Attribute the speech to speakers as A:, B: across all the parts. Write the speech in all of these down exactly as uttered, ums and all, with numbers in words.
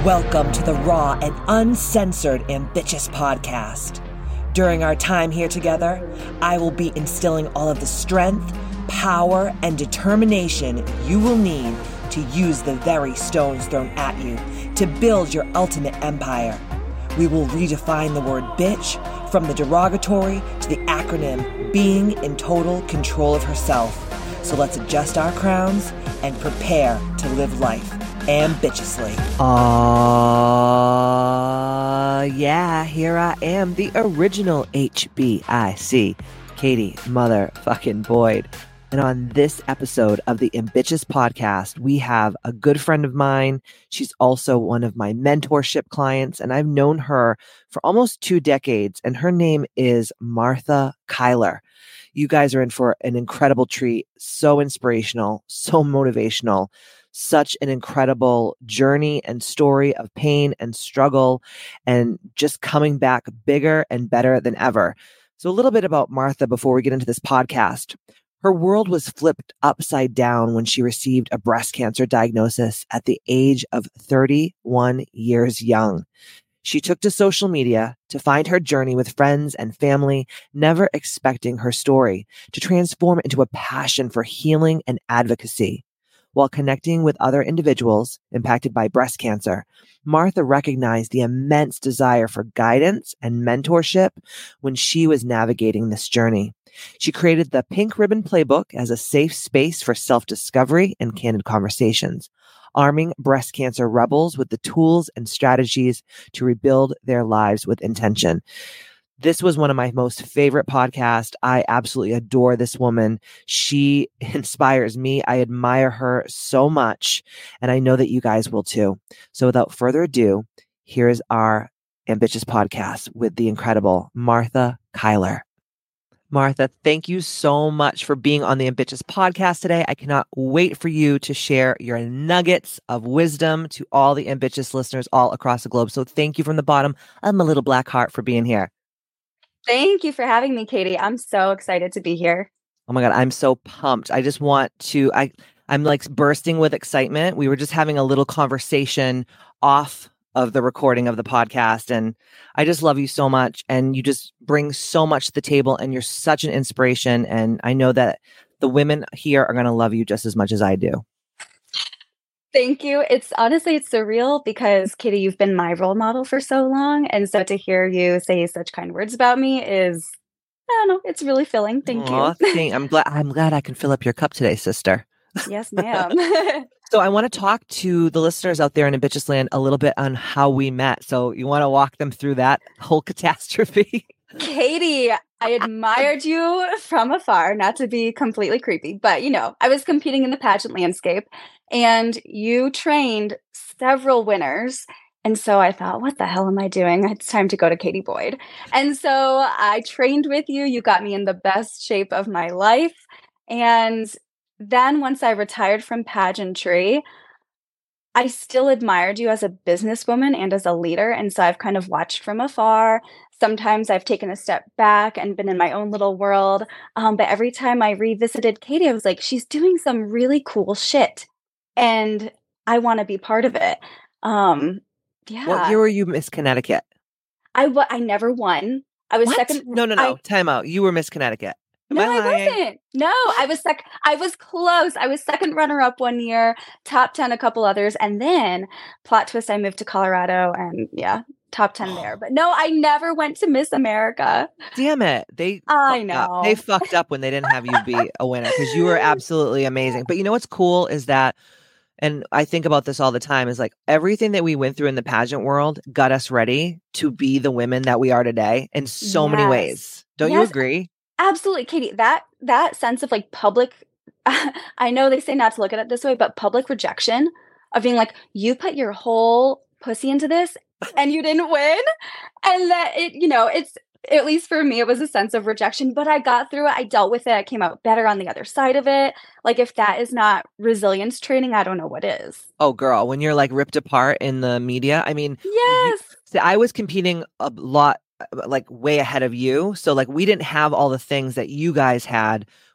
A: Welcome to the raw and uncensored Ambitious Podcast. During our time here together, I will be instilling all of the strength, power, and determination you will need to use the very stones thrown at you to build your ultimate empire. We will redefine the word bitch from the derogatory to the acronym being in total control of herself. So let's adjust our crowns and prepare to live life ambitiously.
B: Uh, yeah, here I am, the original H B I C, Katie motherfucking Boyd. And on this episode of the Ambitious Podcast, we have a good friend of mine. She's also one of my mentorship clients, and I've known her for almost two decades, and her name is Martha Kyler. You guys are in for an incredible treat. So inspirational, so motivational. Such an incredible journey and story of pain and struggle and just coming back bigger and better than ever. So a little bit about Martha before we get into this podcast. Her world was flipped upside down when she received a breast cancer diagnosis at the age of thirty-one years young. She took to social media to find her journey with friends and family, never expecting her story to transform into a passion for healing and advocacy. While connecting with other individuals impacted by breast cancer, Martha recognized the immense desire for guidance and mentorship when she was navigating this journey. She created the Pink Ribbon Playbook as a safe space for self-discovery and candid conversations, arming breast cancer rebels with the tools and strategies to rebuild their lives with intention. This was one of my most favorite podcasts. I absolutely adore this woman. She inspires me. I admire her so much, and I know that you guys will too. So without further ado, here's our Ambitious Podcast with the incredible Martha Kyler. Martha, thank you so much for being on the Ambitious Podcast today. I cannot wait for you to share your nuggets of wisdom to all the ambitious listeners all across the globe. So thank you from the bottom of my little black heart for being here.
C: Thank you for having me, Katie. I'm so excited to be here.
B: Oh my God, I'm so pumped. I just want to, I, I'm like bursting with excitement. We were just having a little conversation off of the recording of the podcast, and I just love you so much. And you just bring so much to the table, and you're such an inspiration. And I know that the women here are going to love you just as much as I do.
C: Thank you. It's honestly, it's surreal because, Katie, you've been my role model for so long. And so to hear you say such kind words about me is, I don't know, it's really filling. Thank
B: Aww,
C: you.
B: Thank, I'm glad I'm glad I can fill up your cup today, sister.
C: Yes, ma'am.
B: So I want to talk to the listeners out there in Ambitious Land a little bit on how we met. So you want to walk them through that whole catastrophe?
C: Katie, I admired you from afar, not to be completely creepy, but you know, I was competing in the pageant landscape and you trained several winners. And so I thought, what the hell am I doing? It's time to go to Katie Boyd. And so I trained with you. You got me in the best shape of my life. And then once I retired from pageantry, I still admired you as a businesswoman and as a leader. And so I've kind of watched from afar. Sometimes I've taken a step back and been in my own little world. Um, but every time I revisited Katie, I was like, she's doing some really cool shit. And I want to be part of it. Um, yeah.
B: What year were you Miss Connecticut?
C: I, w- I never won. I was
B: What?
C: second.
B: No, no, no.
C: I,
B: Time out. You were Miss Connecticut. Am
C: no,
B: I,
C: I wasn't. No, I was sec- I was close. I was second runner up one year, top ten a couple others, and then plot twist, I moved to Colorado, and yeah, top ten there. But no, I never went to Miss America.
B: Damn it! They
C: I
B: fucked
C: know
B: up. They fucked up when they didn't have you be a winner because you were absolutely amazing. But you know what's cool is that, and I think about this all the time, is like everything that we went through in the pageant world got us ready to be the women that we are today in so
C: yes.
B: many ways. Don't
C: yes.
B: you agree?
C: Absolutely, Katie. That that sense of like public, I know they say not to look at it this way, but public rejection of being like, you put your whole pussy into this and you didn't win. And that it, you know, it's, at least for me, it was a sense of rejection, but I got through it. I dealt with it. I came out better on the other side of it. Like if that is not resilience training, I don't know what is.
B: Oh, girl, when you're like ripped apart in the media, I mean,
C: yes,
B: you, see, I was competing a lot, like way ahead of you. So like we didn't have all the things that you guys had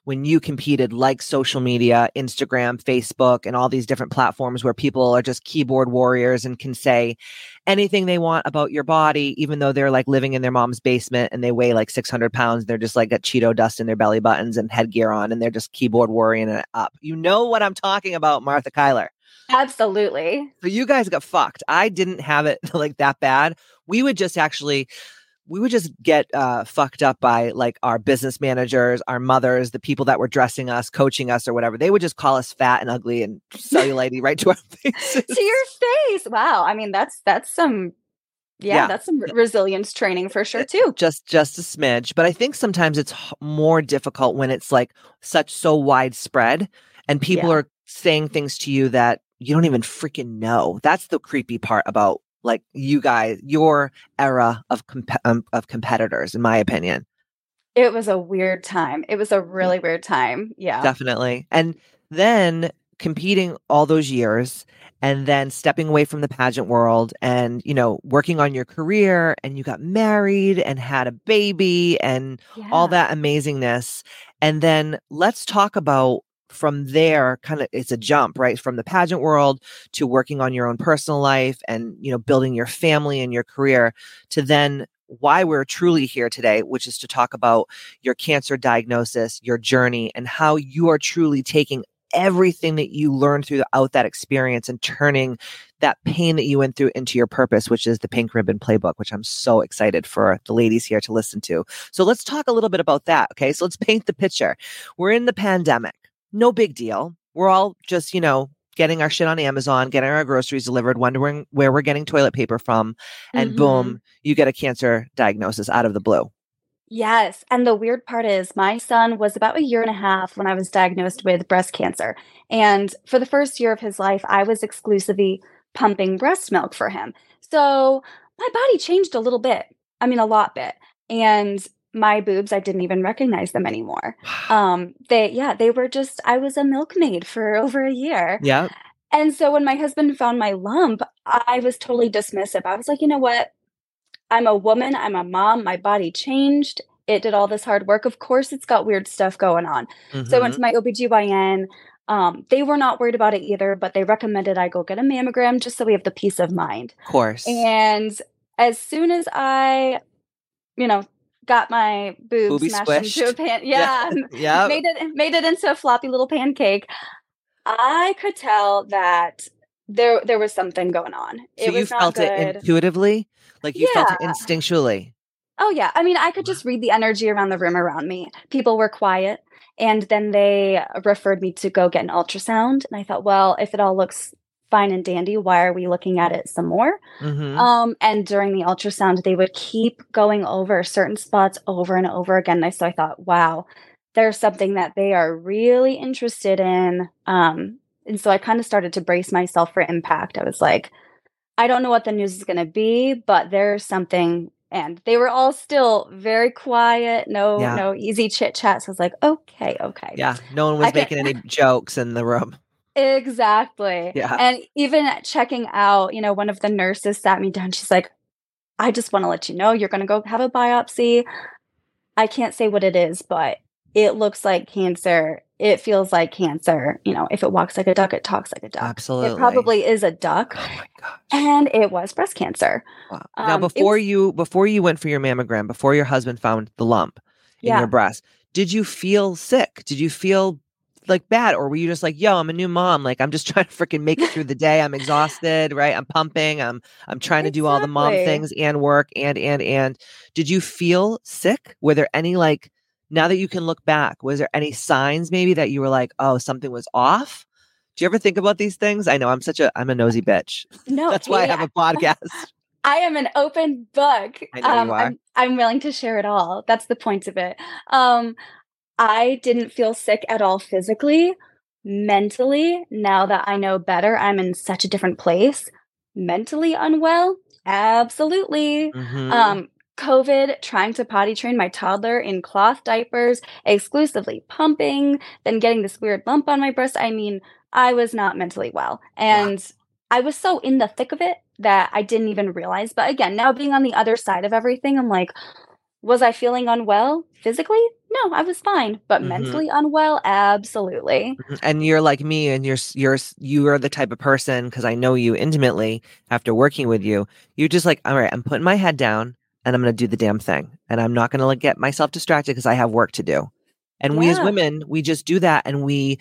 B: when you competed, like social media, Instagram, Facebook, and all these different platforms where people are just keyboard warriors and can say anything they want about your body, even though they're like living in their mom's basement and they weigh like six hundred pounds. They're just like got Cheeto dust in their belly buttons and headgear on, and they're just keyboard warring it up. You know what I'm talking about, Martha Kyler.
C: Absolutely.
B: So you guys got fucked. I didn't have it like that bad. We would just actually, we would just get uh, fucked up by like our business managers, our mothers, the people that were dressing us, coaching us or whatever. They would just call us fat and ugly and cellulite right to our faces.
C: To your face. Wow. I mean, that's, that's some, yeah, yeah. that's some resilience training for sure too.
B: Just, just a smidge. But I think sometimes it's more difficult when it's like such so widespread and people yeah. are saying things to you that you don't even freaking know. That's the creepy part about like you guys, your era of comp- um, of competitors, in my opinion.
C: It was a weird time. It was a really weird time. Yeah,
B: definitely. And then competing all those years and then stepping away from the pageant world and, you know, working on your career, and you got married and had a baby and yeah. all that amazingness. And then let's talk about from there, kind of it's a jump, right? From the pageant world to working on your own personal life and, you know, building your family and your career to then why we're truly here today, which is to talk about your cancer diagnosis, your journey, and how you are truly taking everything that you learned throughout that experience and turning that pain that you went through into your purpose, which is the Pink Ribbon Playbook, which I'm so excited for the ladies here to listen to. So let's talk a little bit about that. Okay. So let's paint the picture. We're in the pandemic. No big deal. We're all just, you know, getting our shit on Amazon, getting our groceries delivered, wondering where we're getting toilet paper from. And mm-hmm. boom, you get a cancer diagnosis out of the blue.
C: Yes. And the weird part is my son was about a year and a half when I was diagnosed with breast cancer. And for the first year of his life, I was exclusively pumping breast milk for him. So my body changed a little bit. I mean, a lot bit. And my boobs, I didn't even recognize them anymore. Um, they, yeah, they were just, I was a milkmaid for over a year.
B: Yeah.
C: And so when my husband found my lump, I was totally dismissive. I was like, you know what? I'm a woman. I'm a mom. My body changed. It did all this hard work. Of course, it's got weird stuff going on. Mm-hmm. So I went to my O B G Y N. Um, they were not worried about it either, but they recommended I go get a mammogram just so we have the peace of mind.
B: Of course.
C: And as soon as I, you know, got my boobs
B: Boobie
C: smashed
B: squished.
C: into a pan. Yeah.
B: yeah.
C: Made it made it into a floppy little pancake. I could tell that there there was something going on. It
B: so
C: was
B: you felt
C: not
B: it
C: good.
B: intuitively? Like you
C: yeah.
B: felt it instinctually?
C: Oh yeah. I mean, I could just read the energy around the room around me. People were quiet. And then they referred me to go get an ultrasound. And I thought, well, if it all looks fine and dandy, why are we looking at it some more?
B: Mm-hmm.
C: Um, and during the ultrasound, they would keep going over certain spots over and over again. And so I thought, wow, there's something that they are really interested in. Um, and so I kind of started to brace myself for impact. I was like, I don't know what the news is going to be, but there's something. And they were all still very quiet, no, yeah. no easy chit chat. So I was like, okay, okay.
B: Yeah, no one was I making can- any jokes in the room.
C: Exactly.
B: Yeah.
C: And even checking out, you know, one of the nurses sat me down. She's like, I just want to let you know you're going to go have a biopsy. I can't say what it is, but it looks like cancer. It feels like cancer. You know, if it walks like a duck, it talks like a duck.
B: Absolutely.
C: It probably is a duck.
B: Oh my gosh.
C: And it was breast cancer.
B: Wow. Now, um, before was- you before you went for your mammogram, before your husband found the lump in
C: yeah.
B: your breast, did you feel sick? Did you feel like bad, or were you just like, yo, I'm a new mom, like I'm just trying to freaking make it through the day, I'm exhausted, right? I'm pumping, I'm I'm trying to
C: exactly.
B: do all the mom things and work and and and did you feel sick? Were there any, like, now that you can look back, was there any signs maybe that you were like, oh, something was off? Do you ever think about these things? I know I'm such a I'm a nosy bitch.
C: No,
B: that's why
C: yeah.
B: I have a podcast.
C: I am an open book.
B: I know
C: um,
B: you are.
C: I'm, I'm willing to share it all. That's the point of it. Um, I didn't feel sick at all physically. Mentally, now that I know better, I'm in such a different place. Mentally unwell? Absolutely.
B: Mm-hmm.
C: Um, COVID, trying to potty train my toddler in cloth diapers, exclusively pumping, then getting this weird lump on my breast. I mean, I was not mentally well. And yeah. I was so in the thick of it that I didn't even realize. But again, now being on the other side of everything, I'm like, was I feeling unwell physically? no, I was fine, but
B: Mhm.
C: mentally unwell, absolutely.
B: Mhm. And you're like me, and you're s- you're s- you are the type of person, because I know you intimately after working with you. You're just like, all right, I'm putting my head down and I'm going to do the damn thing, and I'm not going to like get myself distracted because I have work to do. And we as
C: Yeah.
B: women, we just do that, and we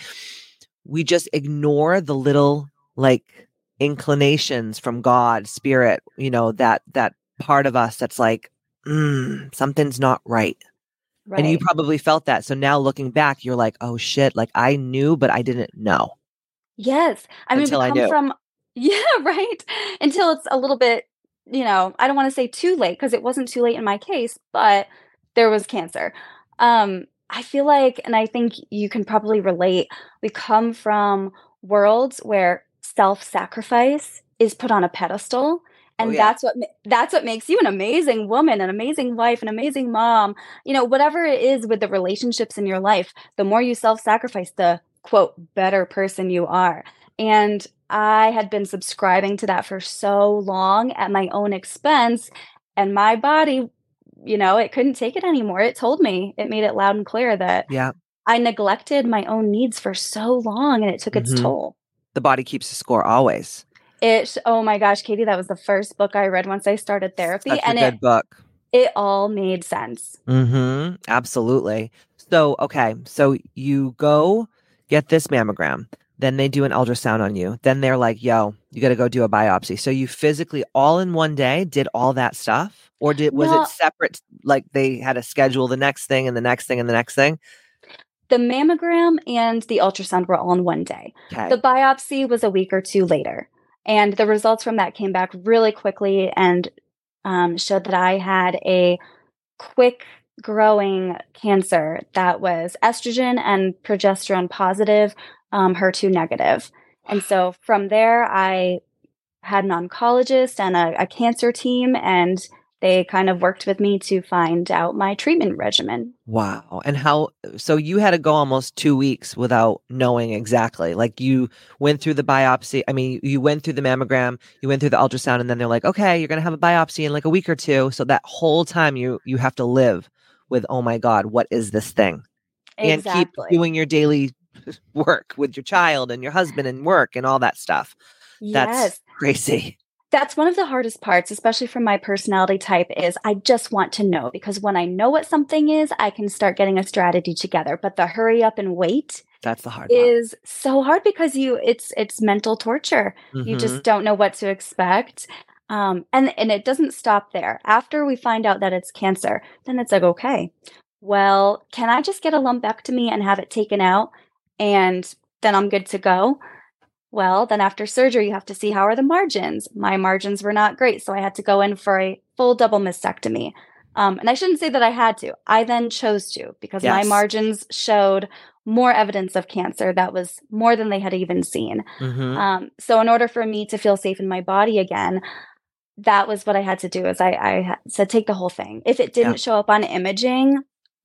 B: we just ignore the little like inclinations from God, spirit, you know, that that part of us that's like, mm, something's not right. And you
C: Right.
B: probably felt that. So now looking back, you're like, oh shit, like I knew, but I didn't know
C: Yes. I mean, we
B: until I
C: come
B: knew.
C: from yeah, right? Until it's a little bit, you know, I don't wanna say too late because it wasn't too late in my case, but there was cancer. Um, I feel like, and I think you can probably relate, we come from worlds where self-sacrifice is put on a pedestal,
B: Oh
C: and
B: yeah.
C: that's what ma that's what makes you an amazing woman, an amazing wife, an amazing mom, you know, whatever it is with the relationships in your life, the more you self-sacrifice, the quote, "better person" you are. And I had been subscribing to that for so long at my own expense, and my body, you know, it couldn't take it anymore. It told me, it made it loud and clear that
B: Yeah.
C: I neglected my own needs for so long, and it took its
B: Hmm.
C: toll.
B: The body keeps the score always.
C: It oh my gosh, Katie, that was the first book I read once I started therapy,
B: Such a
C: and it
B: good book.
C: it all made sense.
B: Hmm. Absolutely. So, okay. So you go get this mammogram. Then they do an ultrasound on you. Then they're like, yo, you got to go do a biopsy. So you physically all in one day did all that stuff? Or did was it
C: No,
B: separate? Like they had to schedule the next thing and the next thing and the next thing?
C: the mammogram and the ultrasound were all in one day.
B: Okay.
C: The biopsy was a week or two later, and the results from that came back really quickly and, um, showed that I had a quick growing cancer that was estrogen and progesterone positive, um, H E R two negative. And so from there, I had an oncologist and a, a cancer team, and they kind of worked with me to find out my treatment regimen.
B: Wow. And how, so you had to go almost two weeks without knowing exactly. Like you went through the biopsy. I mean, you went through the mammogram, you went through the ultrasound, and then they're like, okay, you're going to have a biopsy in like a week or two. So that whole time you, you have to live with, oh my God, what is this thing? And keep
C: Exactly.
B: doing your daily work with your child and your husband and work and all that stuff. That's
C: Yes.
B: crazy.
C: That's one of the hardest parts, especially for my personality type, is I just want to know because when I know what something is, I can start getting a strategy together. But the hurry up and wait
B: That's the hard part.
C: is so hard because you it's it's mental torture. You
B: Mm-hmm.
C: just don't know what to expect. Um, and and it doesn't stop there. After we find out that it's cancer, then it's like, okay, well, can I just get a lumpectomy and have it taken out and then I'm good to go? Well, then after surgery, you have to see how are the margins. My margins were not great, so I had to go in for a full double mastectomy. Um, and I shouldn't say that I had to. I then chose to because my
B: Yes.
C: margins showed more evidence of cancer that was more than they had even seen.
B: Mm-hmm.
C: Um, so in order for me to feel safe in my body again, that was what I had to do. Is I, I ha- said take the whole thing. If it
B: Yeah.
C: didn't show up on imaging,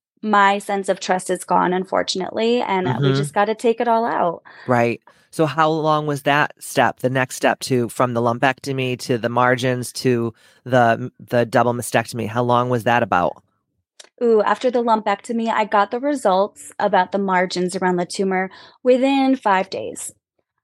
C: my sense of trust is gone, unfortunately, and uh, we
B: Mm-hmm.
C: just got to take it all out.
B: Right. So how long was that step, the next step to from the lumpectomy to the margins to the the double mastectomy? How long was that about?
C: Ooh, after the lumpectomy, I got the results about the margins around the tumor within five days.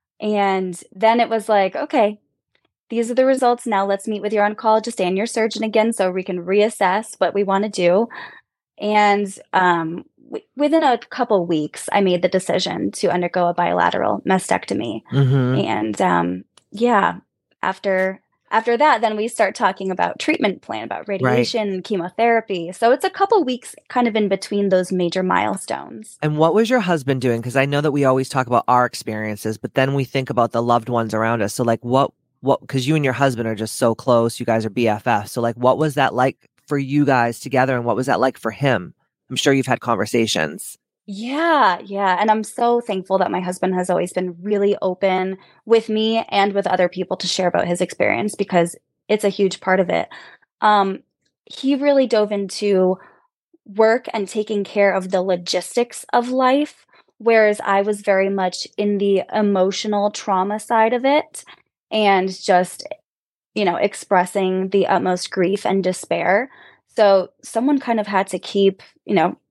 C: And then it was like, okay, these are the results. Now let's meet with your oncologist and your surgeon again so we can reassess what we want to do. And um, w- within a couple weeks, I made the decision to undergo a bilateral mastectomy.
B: Mm-hmm.
C: And um, yeah, after after that, then we start talking about treatment plan, about
B: Right.
C: radiation, chemotherapy. So it's a couple weeks kind of in between those major milestones.
B: And what was your husband doing? Because I know that we always talk about our experiences, but then we think about the loved ones around us. So like what what because you and your husband are just so close, you guys are B F Fs. So like what was that like for you guys together and what was that like for him? I'm sure you've had conversations.
C: Yeah, yeah. And I'm so thankful that my husband has always been really open with me and with other people to share about his experience because it's a huge part of it. Um, he really dove into work and taking care of the logistics of life, whereas I was very much in the emotional trauma side of it and just, you know, expressing the utmost grief and despair. So someone kind of had to keep, you know,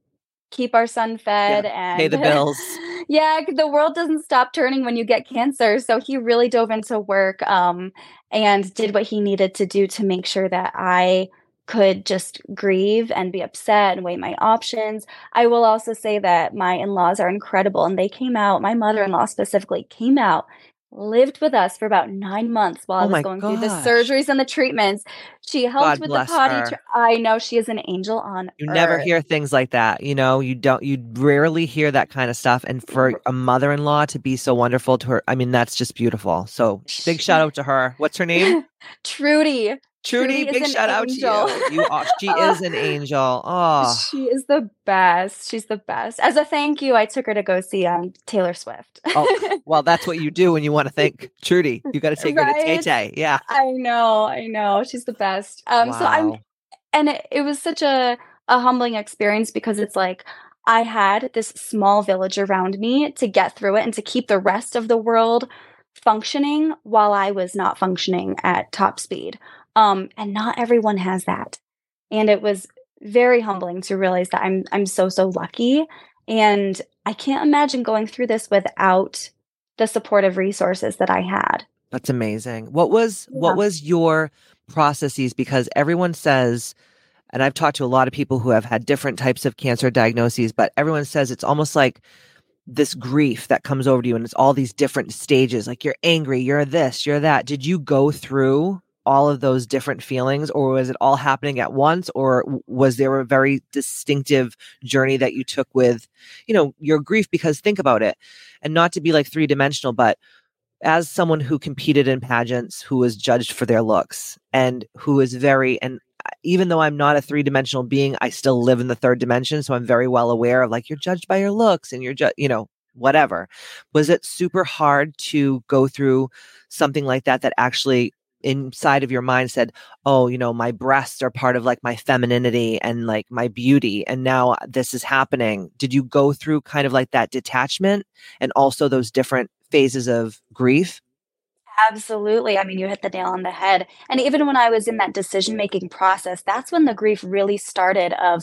C: keep our son fed
B: Yeah,
C: and
B: pay the bills.
C: Yeah, the world doesn't stop turning when you get cancer. So he really dove into work um, and did what he needed to do to make sure that I could just grieve and be upset and weigh my options. I will also say that my in-laws are incredible, and they came out, my mother-in-law specifically came out, lived with us for about nine months while I
B: Oh
C: was
B: my
C: going through the
B: gosh.
C: surgeries and the treatments. She helped
B: God
C: with the
B: bless
C: potty.
B: her.
C: Tra- I know she is an angel on
B: You never
C: earth.
B: hear things like that. You know, you don't, you rarely hear that kind of stuff. And for a mother-in-law to be so wonderful to her, I mean, that's just beautiful. So big shout out to her. What's her name?
C: Trudy.
B: Trudy,
C: Trudy is
B: big
C: an
B: shout out to
C: angel.
B: you. You are, she
C: Oh,
B: is an angel. Oh,
C: she is the best. She's the best. As a thank you, I took her to go see um, Taylor Swift.
B: oh, well, that's what you do when you want to thank Trudy. You got to take her to Tay
C: Right?
B: Tay. Yeah.
C: I know, I know. She's the best. Um, so I'm,
B: Wow.
C: and it, it was such a a humbling experience because it's like I had this small village around me to get through it and to keep the rest of the world functioning while I was not functioning at top speed. Um, and not everyone has that. And it was very humbling to realize that I'm I'm so so lucky, and I can't imagine going through this without the supportive resources that I had.
B: That's amazing. What was
C: Yeah.
B: what was your processes? Because everyone says, and I've talked to a lot of people who have had different types of cancer diagnoses, but everyone says it's almost like this grief that comes over to you, and it's all these different stages. Like you're angry, you're this, you're that. Did you go through all of those different feelings, or was it all happening at once, or w- was there a very distinctive journey that you took with, you know, your grief? Because think about it, and not to be like three dimensional, but as someone who competed in pageants, who was judged for their looks, and who is very, and even though I'm not a three dimensional being, I still live in the third dimension. So I'm very well aware of like, you're judged by your looks and you're just, you know, whatever. Was it super hard to go through something like that, that actually inside of your mind said, oh, you know, my breasts are part of like my femininity and like my beauty, and now this is happening? Did you go through kind of like that detachment and also those different phases of grief?
C: Absolutely. I mean, you hit the nail on the head. And even when I was in that decision-making process, that's when the grief really started of,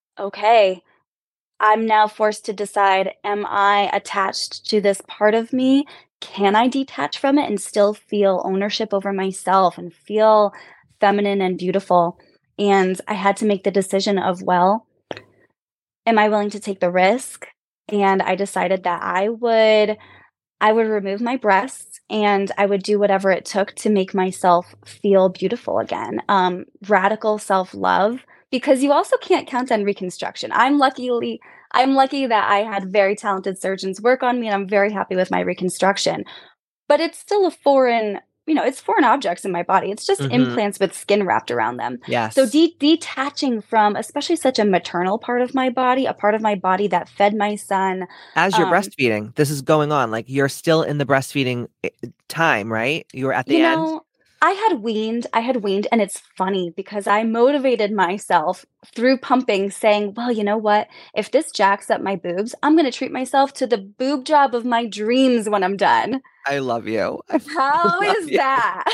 C: okay, I'm now forced to decide, am I attached to this part of me? Can I detach from it and still feel ownership over myself and feel feminine and beautiful? And I had to make the decision of, well, am I willing to take the risk? And I decided that I would I would remove my breasts and I would do whatever it took to make myself feel beautiful again. Um, radical self-love, because you also can't count on reconstruction. I'm luckily I'm lucky that I had very talented surgeons work on me, and I'm very happy with my reconstruction. But it's still a foreign, you know, it's foreign objects in my body. It's just
B: Mm-hmm.
C: implants with skin wrapped around them.
B: Yes.
C: So de- detaching from, especially such a maternal part of my body, a part of my body that fed my son.
B: As you're
C: Um,
B: breastfeeding, this is going on. Like you're still in the breastfeeding eh, time, right? You were at the
C: You
B: end.
C: know, I had weaned, I had weaned, and it's funny because I motivated myself through pumping, saying, well, you know what? If this jacks up my boobs, I'm going to treat myself to the boob job of my dreams when I'm done.
B: I love you.
C: How
B: love
C: is
B: you.
C: that?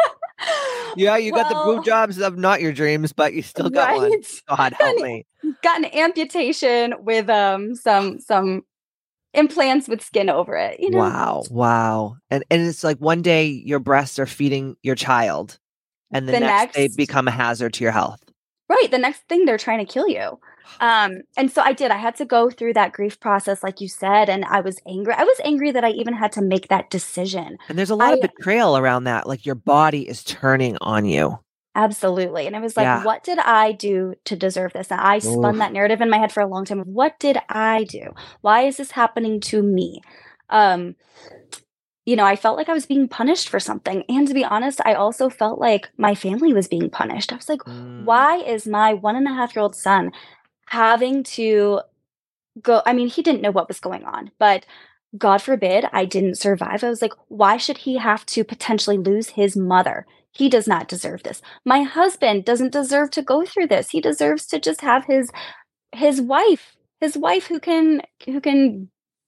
B: Yeah, you got the
C: Well,
B: boob jobs of not your dreams, but you still got one.
C: right?
B: God
C: Got
B: help
C: an,
B: me.
C: got an amputation with um some some implants with skin over it, you know?
B: Wow. Wow. And and it's like one day your breasts are feeding your child, and the
C: The
B: next they
C: next
B: become a hazard to your health.
C: Right, the next thing they're trying to kill you. Um, and so I did. I had to go through that grief process, like you said, and I was angry. I was angry that I even had to make that decision.
B: And there's a lot
C: I
B: of betrayal around that. Like your body is turning on you.
C: absolutely, and it was like,
B: Yeah.
C: what did I do to deserve this? And I spun
B: Oof.
C: that narrative in my head for a long time of what did I do? Why is this happening to me? Um, you know, I felt like I was being punished for something. And to be honest, I also felt like my family was being punished. I was like,
B: Mm.
C: why is my one and a half year old son having to go? I mean, he didn't know what was going on, but God forbid I didn't survive. I was like, why should he have to potentially lose his mother? He does not deserve this. My husband doesn't deserve to go through this. He deserves to just have his his wife, his wife who can who can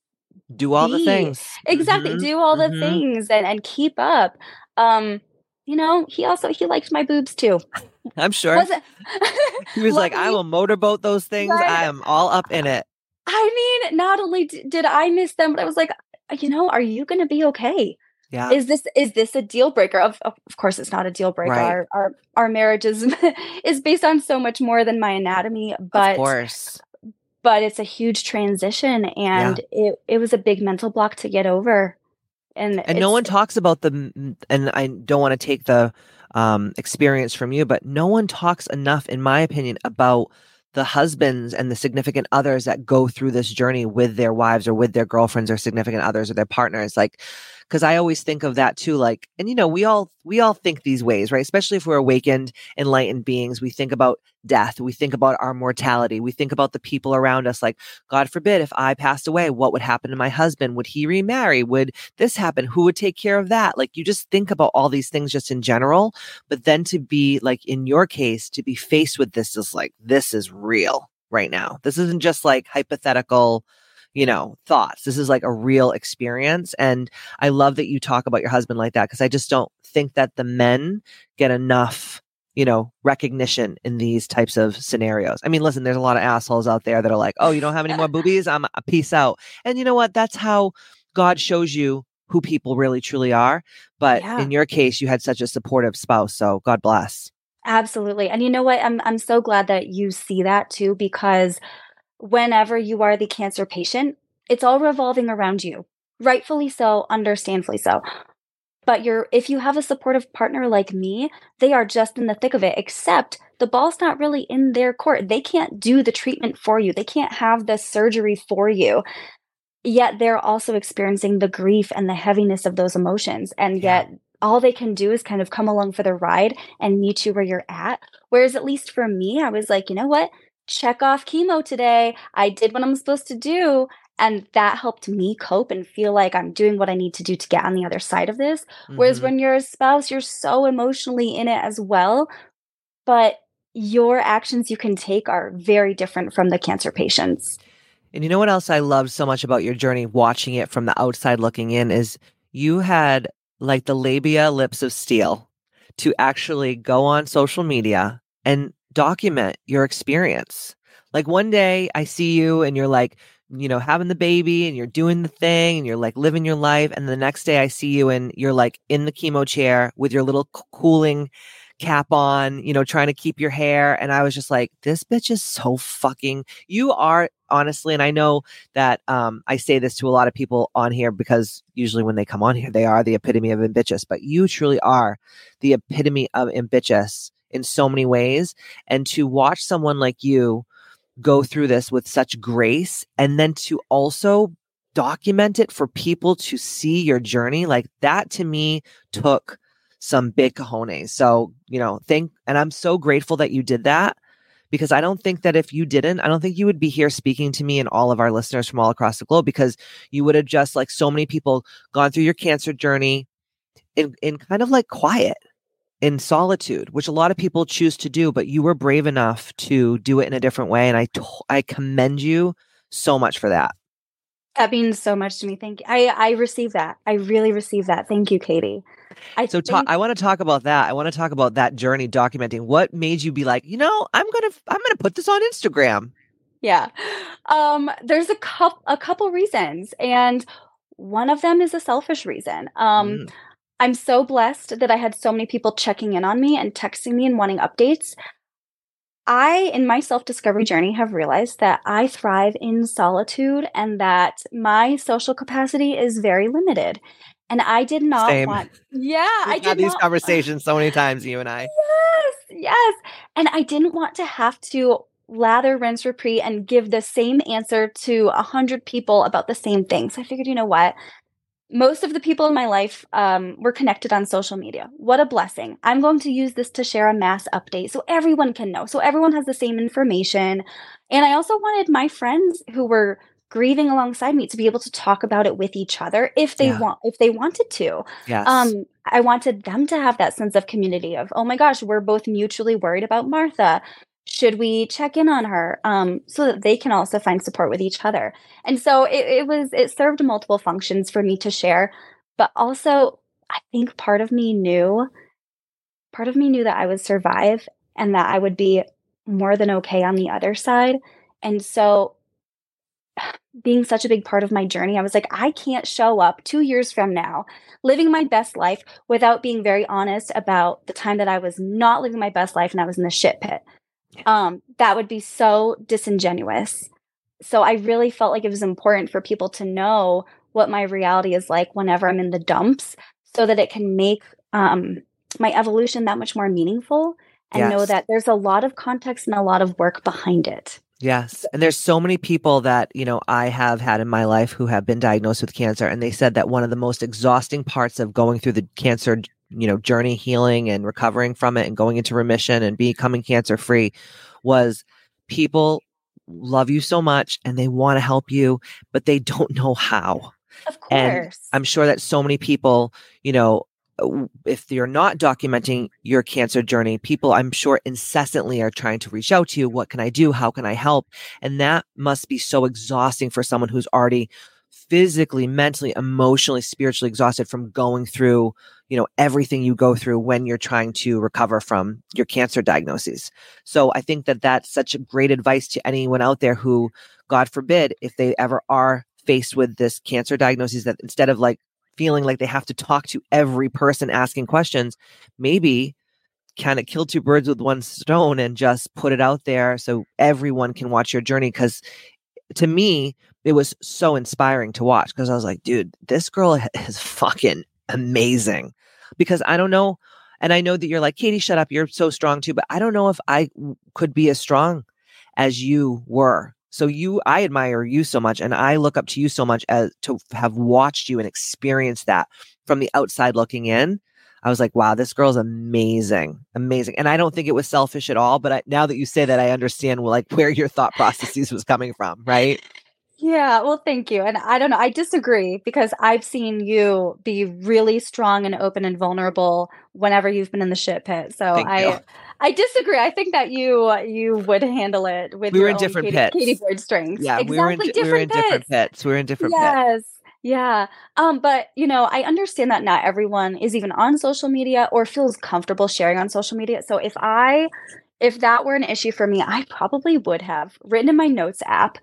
B: Do all the
C: be
B: things.
C: exactly
B: Mhm.
C: do all the
B: Mhm.
C: things and and keep up. Um, you know, he also he liked my boobs too.
B: I'm sure.
C: Wasn't
B: He was like, I
C: luckily,
B: will motorboat those things. I
C: right?
B: am all up in it.
C: I mean, not only d- did I miss them, but I was like, you know, are you going to be okay?
B: Yeah.
C: Is this is this a deal breaker? Of of course, it's not a deal breaker.
B: Right.
C: Our our our marriage is is based on so much more than my anatomy,
B: Of
C: but
B: course.
C: but it's a huge transition,
B: Yeah.
C: and it it was a big mental block to get over. And
B: And no
C: it's
B: one talks about the, and I don't want to take the um, experience from you, but no one talks enough, in my opinion, about the husbands and the significant others that go through this journey with their wives or with their girlfriends or significant others or their partners. Like, because I always think of that too. Like, and you know, we all we all think these ways, right? Especially if we're awakened, enlightened beings. We think about death. We think about our mortality. We think about the people around us. Like, God forbid, if I passed away, what would happen to my husband? Would he remarry? Would this happen? Who would take care of that? Like, you just think about all these things just in general. But then to be like, in your case, to be faced with this is like, this is real right now. This isn't just like hypothetical, you know, thoughts. This is like a real experience. And I love that you talk about your husband like that, because I just don't think that the men get enough, you know, recognition in these types of scenarios. I mean, listen, there's a lot of assholes out there that are like, oh, you don't have any more boobies? I'm a peace out. And you know what? That's how God shows you who people really truly are. But
C: yeah.
B: in your case, you had such a supportive spouse. So God bless.
C: Absolutely. And you know what? I'm I'm so glad that you see that too, because whenever you are the cancer patient, it's all revolving around you. Rightfully so, understandably so. But you're if you have a supportive partner like me, they are just in the thick of it, except the ball's not really in their court. They can't do the treatment for you. They can't have the surgery for you. Yet they're also experiencing the grief and the heaviness of those emotions. And
B: Yeah.
C: yet all they can do is kind of come along for the ride and meet you where you're at. Whereas at least for me, I was like, you know what? Check off chemo today. I did what I'm supposed to do. And that helped me cope and feel like I'm doing what I need to do to get on the other side of this. Whereas
B: Mhm.
C: when you're a spouse, you're so emotionally in it as well. But your actions you can take are very different from the cancer patients.
B: And you know what else I loved so much about your journey, watching it from the outside looking in, is you had like the labia lips of steel to actually go on social media and document your experience. Like one day I see you and you're like, you know, having the baby and you're doing the thing and you're like living your life. And the next day I see you and you're like in the chemo chair with your little c- cooling cap on, you know, trying to keep your hair. And I was just like, this bitch is so fucking, you are honestly. And I know that um, I say this to a lot of people on here because usually when they come on here, they are the epitome of ambitious, but you truly are the epitome of ambitious in so many ways. And to watch someone like you go through this with such grace and then to also document it for people to see your journey, like that to me took some big cojones. So, you know, thank, and I'm so grateful that you did that, because I don't think that if you didn't, I don't think you would be here speaking to me and all of our listeners from all across the globe, because you would have just, like so many people, gone through your cancer journey in, in kind of like quiet, in solitude, which a lot of people choose to do, but you were brave enough to do it in a different way. And I, to- I commend you so much for that.
C: That means so much to me. Thank you. I, I receive that. I really receive that. Thank you, Katie. I
B: So ta-
C: think
B: I want to talk about that. I want to talk about that journey, documenting what made you be like, you know, I'm going to, I'm going to put this on Instagram.
C: Yeah. Um, there's a couple a couple reasons, and one of them is a selfish reason. Um,
B: Mm.
C: I'm so blessed that I had so many people checking in on me and texting me and wanting updates. I, in my self-discovery journey, have realized that I thrive in solitude and that my social capacity is very limited. And I did not
B: Same.
C: want Yeah, I
B: We've had
C: did
B: these
C: not
B: conversations so many times, you and I.
C: Yes, yes. And I didn't want to have to lather, rinse, repeat, and give the same answer to a hundred people about the same thing. So I figured, you know what? Most of the people in my life um, were connected on social media. What a blessing. I'm going to use this to share a mass update so everyone can know, so everyone has the same information. And I also wanted my friends who were grieving alongside me to be able to talk about it with each other if they
B: Yeah.
C: want if they wanted to.
B: Yes.
C: Um, I wanted them to have that sense of community of, oh my gosh, we're both mutually worried about Martha. Should we check in on her? Um, so that they can also find support with each other. And so it, it was, it served multiple functions for me to share, but also I think part of me knew, part of me knew that I would survive and that I would be more than okay on the other side. And so being such a big part of my journey, I was like, I can't show up two years from now living my best life without being very honest about the time that I was not living my best life and I was in the shit pit. Um, that would be so disingenuous. So I really felt like it was important for people to know what my reality is like whenever I'm in the dumps, so that it can make um, my evolution that much more meaningful, and
B: Yes.
C: know that there's a lot of context and a lot of work behind it.
B: Yes. And there's so many people that, you know, I have had in my life who have been diagnosed with cancer. And they said that one of the most exhausting parts of going through the cancer, you know, journey, healing and recovering from it and going into remission and becoming cancer free was people love you so much and they want to help you, but they don't know how.
C: Of course.
B: And I'm sure that so many people, you know, if you're not documenting your cancer journey, people I'm sure incessantly are trying to reach out to you. What can I do? How can I help? And that must be so exhausting for someone who's already physically, mentally, emotionally, spiritually exhausted from going through, you know, everything you go through when you're trying to recover from your cancer diagnoses. So I think that that's such a great advice to anyone out there who, God forbid, if they ever are faced with this cancer diagnosis, that instead of like feeling like they have to talk to every person asking questions, maybe kind of kill two birds with one stone and just put it out there so everyone can watch your journey. Because to me, it was so inspiring to watch, because I was like, dude, this girl is fucking amazing. Because I don't know, and I know that you're like, Katie, shut up, you're so strong too, but I don't know if I could be as strong as you were. So you, I admire you so much, and I look up to you so much as to have watched you and experienced that from the outside looking in. I was like, wow, this girl's amazing, amazing. And I don't think it was selfish at all, but I, now that you say that, I understand like where your thought processes was coming from, right?
C: Yeah, well, thank you. And I don't know, I disagree, because I've seen you be really strong and open and vulnerable whenever you've been in the shit pit. So
B: Thank
C: I
B: you.
C: I disagree. I think that you you would handle it with
B: We
C: your
B: were in
C: own
B: different
C: Katie,
B: pits.
C: Katie Boyd strengths.
B: Yeah,
C: exactly,
B: we were in,
C: different
B: we were in
C: pits.
B: different pits. We were in different pits.
C: Yes. Yeah. Um, but you know, I understand that not everyone is even on social media or feels comfortable sharing on social media. So if I if that were an issue for me, I probably would have written in my notes app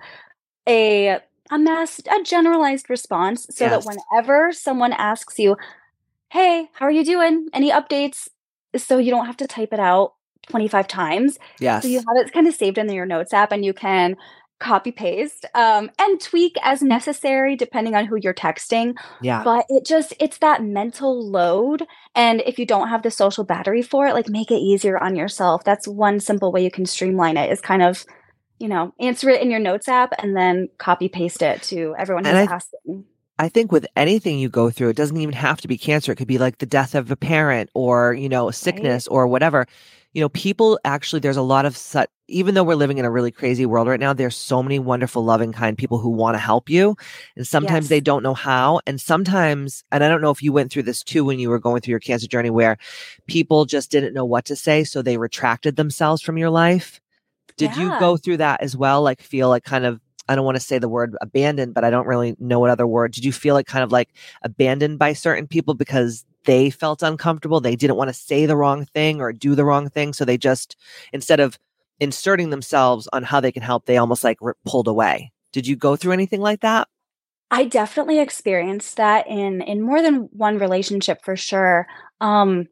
C: a a mass a generalized response, so
B: Yes.
C: that whenever someone asks you, hey, how are you doing? Any updates? So you don't have to type it out twenty-five times.
B: Yes.
C: So you have it kind of saved in your notes app, and you can copy paste um, and tweak as necessary depending on who you're texting.
B: Yeah.
C: But it just, it's that mental load. And if you don't have the social battery for it, like make it easier on yourself. That's one simple way you can streamline it, is kind of, you know, answer it in your notes app and then copy paste it to everyone who's
B: And I-
C: asking.
B: I think with anything you go through, it doesn't even have to be cancer. It could be like the death of a parent or, you know, sickness or whatever. You know, people actually, there's a lot of such, even though we're living in a really crazy world right now, there's so many wonderful, loving, kind people who want to help you. And sometimes
C: Yes.
B: they don't know how. And sometimes, and I don't know if you went through this too when you were going through your cancer journey, where people just didn't know what to say. So they retracted themselves from your life. Did you
C: Yeah.
B: go through that as well? Like feel like kind of, I don't want to say the word abandoned, but I don't really know what other word. Did you feel like kind of like abandoned by certain people because they felt uncomfortable? They didn't want to say the wrong thing or do the wrong thing. So they just, instead of inserting themselves on how they can help, they almost like r- pulled away. Did you go through anything like that?
C: I definitely experienced that in in more than one relationship, for sure. Um,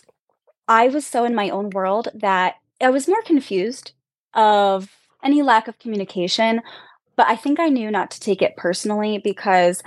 C: I was so in my own world that I was more confused of any lack of communication, but I think I knew not to take it personally, because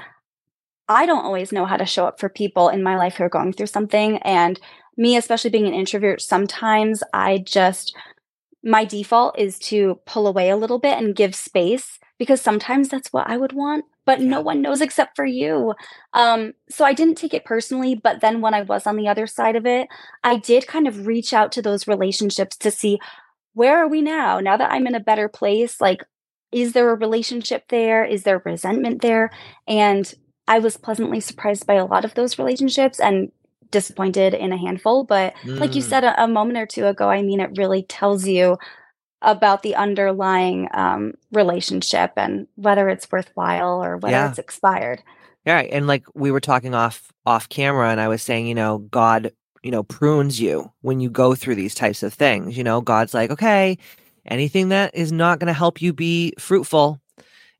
C: I don't always know how to show up for people in my life who are going through something. And me, especially being an introvert, sometimes I just, my default is to pull away a little bit and give space, because sometimes that's what I would want, but no
B: Yeah.
C: one knows except for you. Um, so I didn't take it personally, but then when I was on the other side of it, I did kind of reach out to those relationships to see, where are we now? Now that I'm in a better place, like, is there a relationship there? Is there resentment there? And I was pleasantly surprised by a lot of those relationships and disappointed in a handful. But like you
B: Mm.
C: said a, a moment or two ago, I mean, it really tells you about the underlying um, relationship and whether it's worthwhile or whether
B: Yeah.
C: it's expired.
B: Yeah. And like we were talking off, off camera, and I was saying, you know, God, you know, prunes you when you go through these types of things. You know, God's like, okay, anything that is not going to help you be fruitful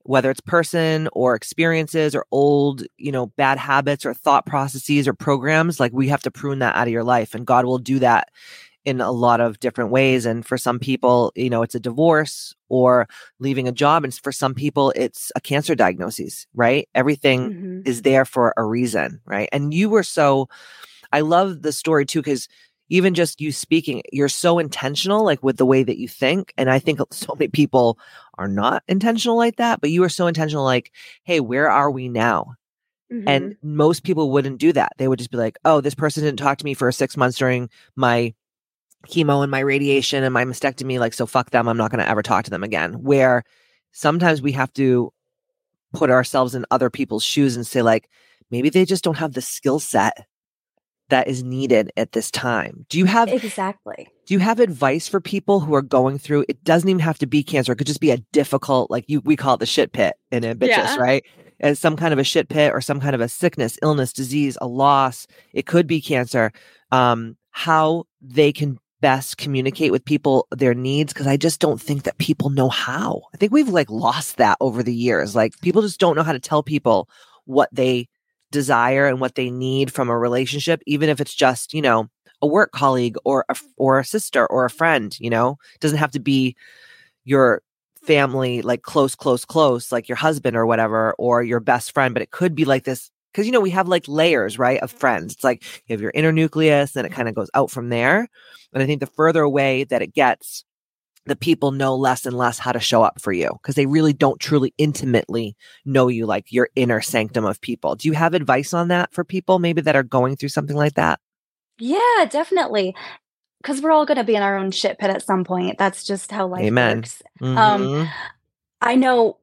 B: whether it's person or experiences or old, you know, bad habits or thought processes or programs, like we have to prune that out of your life. And God will do that in a lot of different ways. And for some people, you know, it's a divorce or leaving a job. And for some people, it's a cancer diagnosis, right? Everything mm-hmm. is there for a reason, right? And you were so, I love the story too, because even just you speaking, you're so intentional, like with the way that you think. And I think so many people are not intentional like that, but you are so intentional, like, hey, where are we now? Mm-hmm. And most people wouldn't do that. They would just be like, oh, this person didn't talk to me for six months during my chemo and my radiation and my mastectomy. Like, so fuck them. I'm not going to ever talk to them again. Where sometimes we have to put ourselves in other people's shoes and say, like, maybe they just don't have the skill set that is needed at this time. Do you have
C: exactly?
B: Do you have advice for people who are going through? It doesn't even have to be cancer. It could just be a difficult, like you, we call it the shit pit in Ambitious, yeah. right? As some kind of a shit pit or some kind of a sickness, illness, disease, a loss. It could be cancer. Um, how they can best communicate with people their needs, because I just don't think that people know how. I think we've like lost that over the years. Like people just don't know how to tell people what they desire and what they need from a relationship, even if it's just, you know, a work colleague or a, or a sister or a friend. You know, it doesn't have to be your family, like close, close, close, like your husband or whatever, or your best friend, but it could be like this. Because, you know, we have like layers, right, of friends. It's like you have your inner nucleus, then it kind of goes out from there. And I think the further away that it gets, the people know less and less how to show up for you because they really don't truly intimately know you, like your inner sanctum of people. Do you have advice on that for people maybe that are going through something like that?
C: Yeah, definitely. Because we're all going to be in our own shit pit at some point. That's just how life
B: Amen.
C: works.
B: Mm-hmm.
C: Um, I know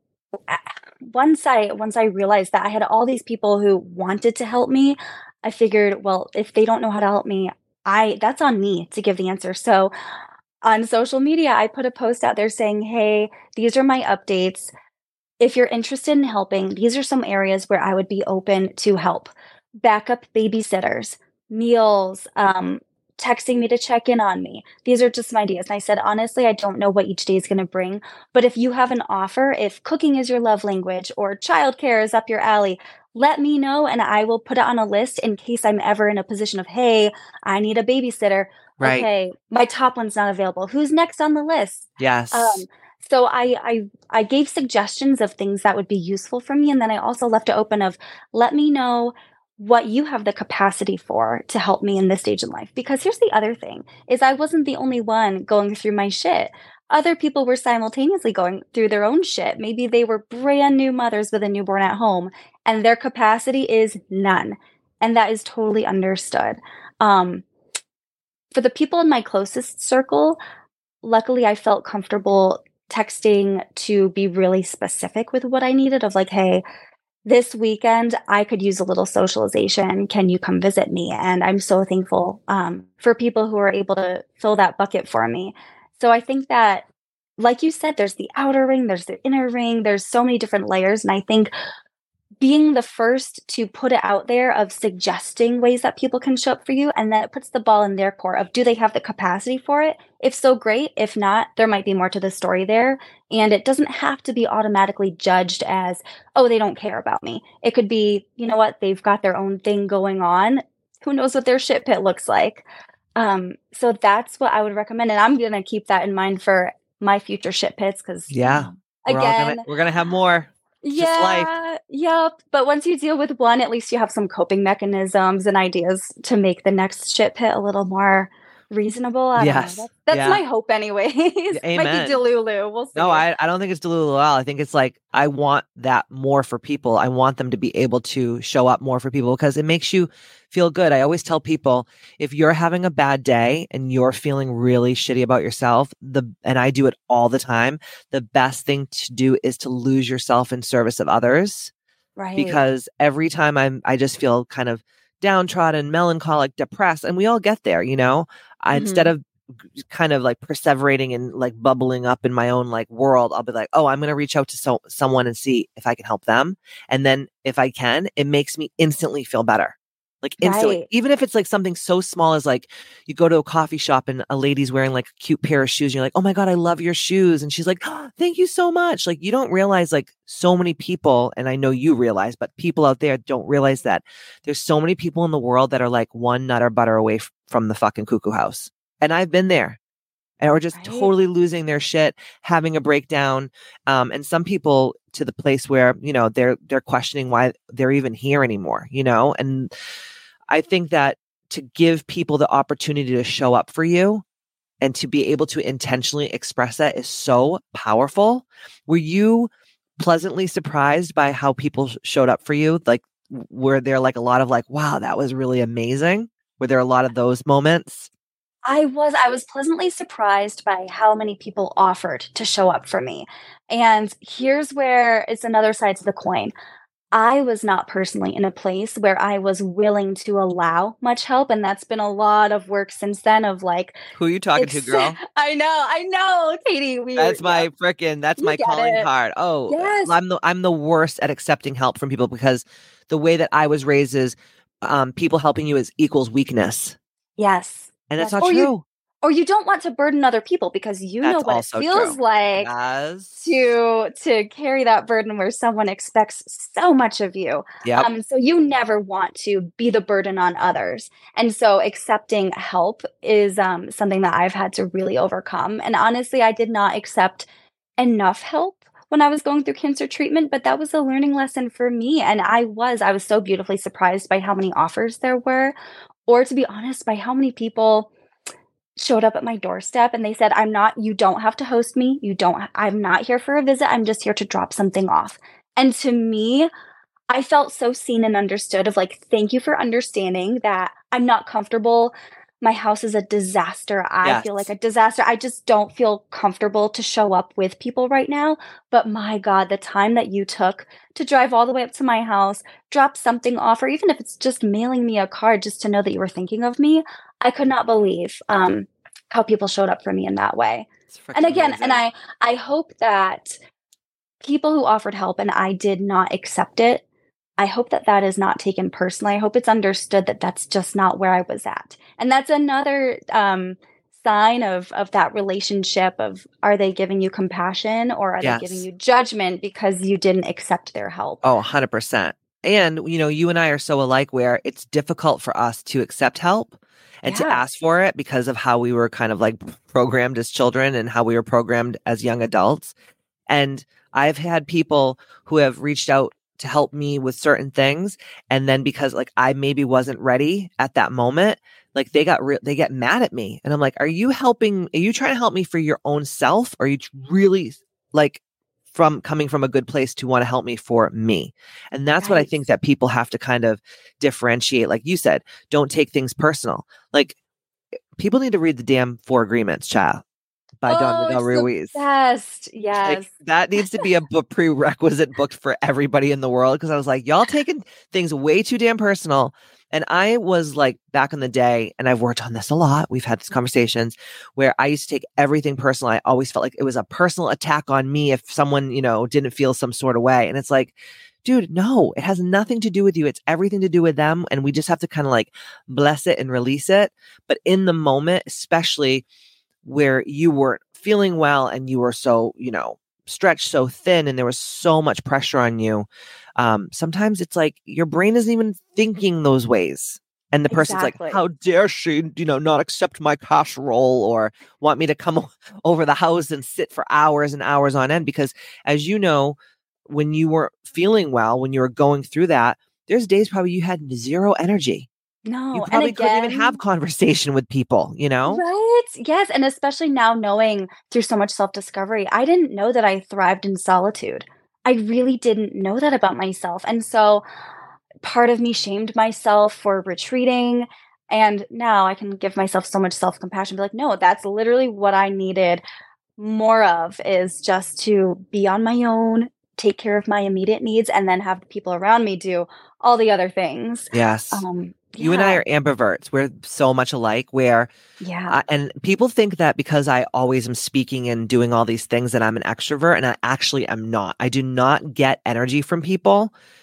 C: once I once I realized that I had all these people who wanted to help me, I figured, well, if they don't know how to help me, I that's on me to give the answer. So on social media, I put a post out there saying, hey, these are my updates. If you're interested in helping, these are some areas where I would be open to help. Backup babysitters, meals, um, texting me to check in on me. These are just my ideas. And I said, honestly, I don't know what each day is going to bring. But if you have an offer, if cooking is your love language or childcare is up your alley, let me know and I will put it on a list in case I'm ever in a position of, hey, I need a babysitter.
B: Right.
C: Okay, my top one's not available. Who's next on the list?
B: Yes.
C: Um, so I, I I gave suggestions of things that would be useful for me. And then I also left it open of, let me know what you have the capacity for to help me in this stage in life. Because here's the other thing, is I wasn't the only one going through my shit. Other people were simultaneously going through their own shit. Maybe they were brand new mothers with a newborn at home and their capacity is none. And that is totally understood. Um, for the people in my closest circle, luckily I felt comfortable texting to be really specific with what I needed of like, hey, this weekend, I could use a little socialization. Can you come visit me? And I'm so thankful um, for people who are able to fill that bucket for me. So I think that, like you said, there's the outer ring, there's the inner ring, there's so many different layers. And I think being the first to put it out there of suggesting ways that people can show up for you, and then it puts the ball in their court of, do they have the capacity for it? If so, great. If not, there might be more to the story there. And it doesn't have to be automatically judged as, oh, they don't care about me. It could be, you know what, they've got their own thing going on. Who knows what their shit pit looks like? Um, so that's what I would recommend. And I'm going to keep that in mind for my future shit pits because,
B: yeah,
C: you know, again,
B: we're, gonna, we're gonna have more.
C: Yeah, yep. But once you deal with one, at least you have some coping mechanisms and ideas to make the next shit pit a little more reasonable. I
B: yes.
C: That's, that's
B: yeah.
C: my hope anyways.
B: Amen.
C: Might be Delulu. We'll see.
B: No, I, I don't think it's Delulu at all. I think it's like, I want that more for people. I want them to be able to show up more for people because it makes you feel good. I always tell people, if you're having a bad day and you're feeling really shitty about yourself, the and I do it all the time, the best thing to do is to lose yourself in service of others.
C: Right.
B: Because every time I'm, I just feel kind of downtrodden, melancholic, depressed, and we all get there, you know, I, mm-hmm. instead of kind of like perseverating and like bubbling up in my own like world, I'll be like, oh, I'm going to reach out to so- someone and see if I can help them. And then if I can, it makes me instantly feel better. Like instantly,
C: Right.
B: even if it's like something so small as like you go to a coffee shop and a lady's wearing like a cute pair of shoes and you're like, oh my God, I love your shoes. And she's like, oh, thank you so much. Like you don't realize like so many people, and I know you realize, but people out there don't realize that there's so many people in the world that are like one nut or butter away f- from the fucking cuckoo house. And I've been there. And are just
C: Right.
B: totally losing their shit, having a breakdown. Um, and some people to the place where, you know, they're they're questioning why they're even here anymore, you know? And I think that to give people the opportunity to show up for you and to be able to intentionally express that is so powerful. Were you pleasantly surprised by how people sh- showed up for you? Like, were there like a lot of like, wow, that was really amazing? Were there a lot of those moments?
C: I was I was pleasantly surprised by how many people offered to show up for me. And here's where it's another side to the coin. I was not personally in a place where I was willing to allow much help, and that's been a lot of work since then of like
B: Who are you talking to,
C: it's
B: girl?
C: I know, I know, Katie, we
B: That's
C: yeah,
B: my frickin' that's
C: you
B: my
C: get
B: calling
C: it.
B: card. Oh,
C: Yes.
B: I'm the I'm the worst at accepting help from people because the way that I was raised is um, people helping you is equals weakness.
C: Yes.
B: And that's
C: Yes.
B: not
C: Or you
B: true.
C: or you don't want to burden other people because you know
B: That's
C: what it
B: also
C: feels
B: true.
C: like
B: Yes.
C: to to carry that burden where someone expects so much of you.
B: Yep.
C: Um, so you never want to be the burden on others. And so accepting help is um, something that I've had to really overcome. And honestly, I did not accept enough help when I was going through cancer treatment, but that was a learning lesson for me. And I was, I was so beautifully surprised by how many offers there were, or to be honest, by how many people showed up at my doorstep and they said, I'm not, you don't have to host me. You don't, I'm not here for a visit. I'm just here to drop something off. And to me, I felt so seen and understood of like, thank you for understanding that I'm not comfortable. My house is a disaster. I
B: Yes.
C: feel like a disaster. I just don't feel comfortable to show up with people right now. But my God, the time that you took to drive all the way up to my house, drop something off, or even if it's just mailing me a card just to know that you were thinking of me, I could not believe um, how people showed up for me in that way.
B: It's frickin'
C: And again,
B: amazing.
C: and I, I hope that people who offered help and I did not accept it, I hope that that is not taken personally. I hope it's understood that that's just not where I was at. And that's another um, sign of of that relationship of, are they giving you compassion or are
B: Yes.
C: they giving you judgment because you didn't accept their help?
B: Oh, one hundred percent. And, you know, you and I are so alike where it's difficult for us to accept help and to
C: Yes.
B: ask for it because of how we were kind of like programmed as children and how we were programmed as young adults. And I've had people who have reached out to help me with certain things. And then because like I maybe wasn't ready at that moment, like they got, re- they get mad at me. And I'm like, are you helping, are you trying to help me for your own self? Or are you really like from coming from a good place to want to help me for me? And that's what I
C: Right.
B: think that people have to kind of differentiate. Like you said, don't take things personal. Like people need to read the damn Four Agreements, child, by Don
C: Oh,
B: Miguel
C: it's the
B: Ruiz.
C: best. Yes.
B: Like that needs to be a book prerequisite book for everybody in the world. Because I was like, y'all taking things way too damn personal. And I was like back in the day, and I've worked on this a lot. We've had these conversations where I used to take everything personal. I always felt like it was a personal attack on me if someone, you know, didn't feel some sort of way. And it's like, dude, no, it has nothing to do with you. It's everything to do with them. And we just have to kind of like bless it and release it. But in the moment, especially where you weren't feeling well and you were so, you know, stretched so thin and there was so much pressure on you. Um, sometimes it's like your brain isn't even thinking those ways. And the person's
C: Exactly.
B: like, how dare she, you know, not accept my casserole or want me to come o- over the house and sit for hours and hours on end? Because as you know, when you weren't feeling well, when you were going through that, there's days probably you had zero energy.
C: No.
B: You
C: And
B: probably couldn't even
C: again,
B: have conversation with people, you know?
C: right? Yes. And especially now knowing through so much self discovery, I didn't know that I thrived in solitude. I really didn't know that about myself. And so part of me shamed myself for retreating. And now I can give myself so much self compassion, be like, no, that's literally what I needed more of, is just to be on my own, take care of my immediate needs, and then have the people around me do all the other things.
B: Yes.
C: Um,
B: You and I
C: yeah.
B: are ambiverts. We're so much alike where,
C: Yeah.
B: uh, and people think that because I always am speaking and doing all these things that I'm an extrovert, and I actually am not. I do not get energy from people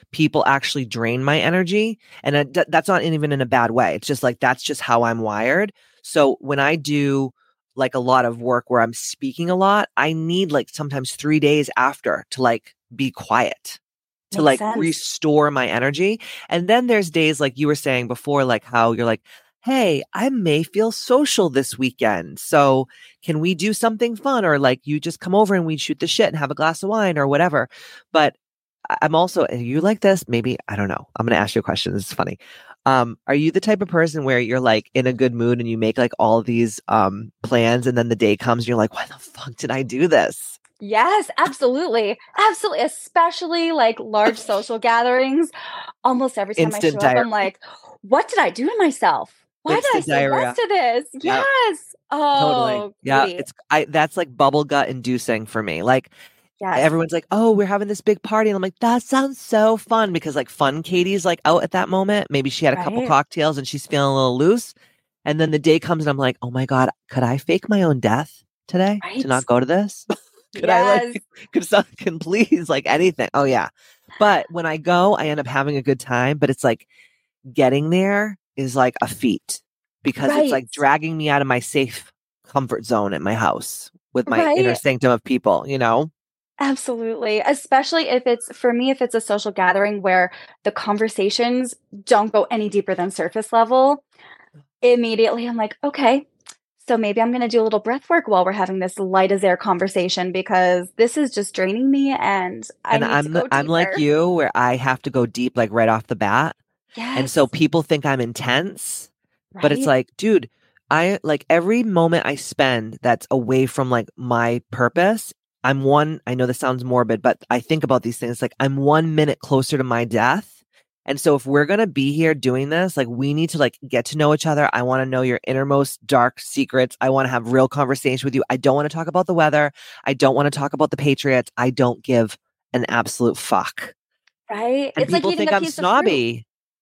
B: people actually drain my energy. And it, that's not even in a bad way. It's just like, that's just how I'm wired. So when I do like a lot of work where I'm speaking a lot, I need like sometimes three days after to like be quiet, to
C: Makes
B: like
C: sense.
B: restore my energy. And then there's days like you were saying before, like how you're like, hey, I may feel social this weekend. So can we do something fun? Or like you just come over and we shoot the shit and have a glass of wine or whatever. But I'm also, are you like this? Maybe, I don't know. I'm going to ask you a question. This is funny. Um, are you the type of person where you're like in a good mood and you make like all these um, plans and then the day comes and you're like, why the fuck did I do this?
C: Yes, absolutely. Absolutely. Especially like large social gatherings. Almost every time
B: Instant
C: I show
B: diarrhea.
C: up, I'm like, what did I do to myself? Why
B: Instant
C: did I say
B: diarrhea.
C: yes to this?
B: Yeah.
C: Yes. Oh,
B: Totally. Yeah.
C: goody.
B: It's, I, that's like bubble gut inducing for me. Like,
C: Yes.
B: everyone's like, oh, we're having this big party. And I'm like, that sounds so fun because like fun Katie's like out at that moment. Maybe she had a couple
C: Right.
B: cocktails and she's feeling a little loose. And then the day comes and I'm like, oh my God, could I fake my own death today
C: Right.
B: to not go to this? Could I
C: Yes.
B: like, could someone can please like anything? Oh yeah. But when I go, I end up having a good time, but it's like getting there is like a feat because it's like
C: Right.
B: dragging me out of my safe comfort zone at my house with my inner
C: Right.
B: sanctum of people, you know?
C: Absolutely. Especially if it's, for me, if it's a social gathering where the conversations don't go any deeper than surface level, immediately I'm like, okay, so maybe I'm going to do a little breath work while we're having this light as air conversation because this is just draining me and I
B: And
C: need
B: I'm
C: to
B: the,
C: go
B: I'm like
C: deeper.
B: you where I have to go deep like right off the bat. And so
C: Yes.
B: people think I'm intense, but it's
C: Right.
B: like, dude, I like every moment I spend that's away from like my purpose. I'm one, I know this sounds morbid, but I think about these things like I'm one minute closer to my death. And so if we're going to be here doing this, like we need to like get to know each other. I want to know your innermost dark secrets. I want to have real conversation with you. I don't want to talk about the weather. I don't want to talk about the Patriots. I don't give an absolute fuck.
C: Right.
B: And
C: It's like
B: people
C: eating
B: think
C: a
B: I'm
C: piece of fruit.
B: snobby.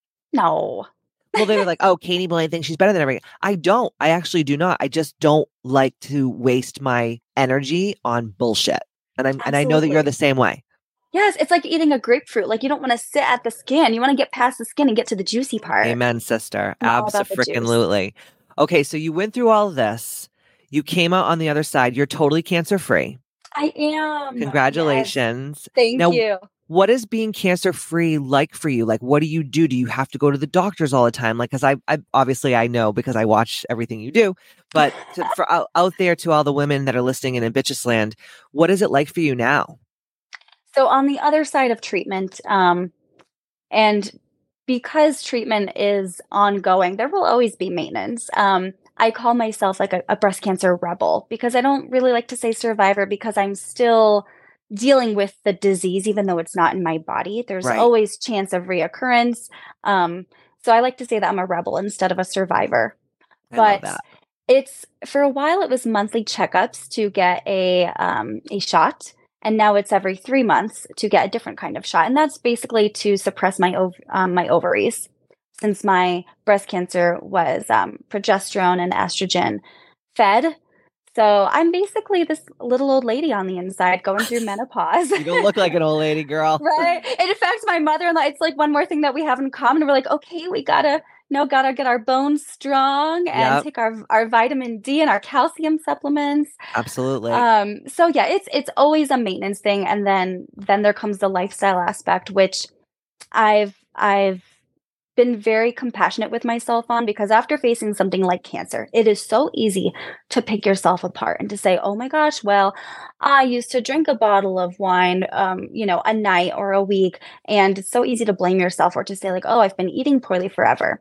C: No.
B: Well, they were like, oh, Katie Blaine thinks she's better than everybody. I don't. I actually do not. I just don't like to waste my energy on bullshit. And I'm and I know that you're
C: Absolutely.
B: the same way.
C: Yes. It's like eating a grapefruit. Like you don't want to sit at the skin. You want to get past the skin and get to the juicy part.
B: Amen, sister.
C: I'm all about the juice.
B: Abso-freaking-lutely. Okay, so you went through all of this. You came out on the other side. You're totally cancer-free.
C: I am. Yes.
B: Congratulations.
C: Thank
B: Now,
C: you.
B: what is being cancer-free like for you? Like, what do you do? Do you have to go to the doctors all the time? Like, because I, I obviously I know because I watch everything you do. But to, for out, out there to all the women that are listening in Bitches Land, what is it like for you now?
C: So on the other side of treatment, um, and because treatment is ongoing, there will always be maintenance. Um, I call myself like a, a breast cancer rebel because I don't really like to say survivor because I'm still dealing with the disease, even though it's not in my body. There's
B: Right.
C: always chance of reoccurrence. Um, so I like to say that I'm a rebel instead of a survivor.
B: I love
C: But
B: that.
C: it's for a while it was monthly checkups to get a um, a shot, and now it's every three months to get a different kind of shot, and that's basically to suppress my ov- um, my ovaries, since my breast cancer was um, progesterone and estrogen fed. So I'm basically this little old lady on the inside going through menopause.
B: You don't look like an old lady, girl.
C: Right. And in fact, my mother-in-law, it's like one more thing that we have in common. We're like, okay, we gotta, no, gotta get our bones strong and
B: Yep.
C: take our, our vitamin D and our calcium supplements.
B: Absolutely.
C: Um, so yeah, it's, it's always a maintenance thing. And then, then there comes the lifestyle aspect, which I've, I've been very compassionate with myself on, because after facing something like cancer, it is so easy to pick yourself apart and to say, oh my gosh, well, I used to drink a bottle of wine, um, you know, a night or a week. And it's so easy to blame yourself or to say like, oh, I've been eating poorly forever.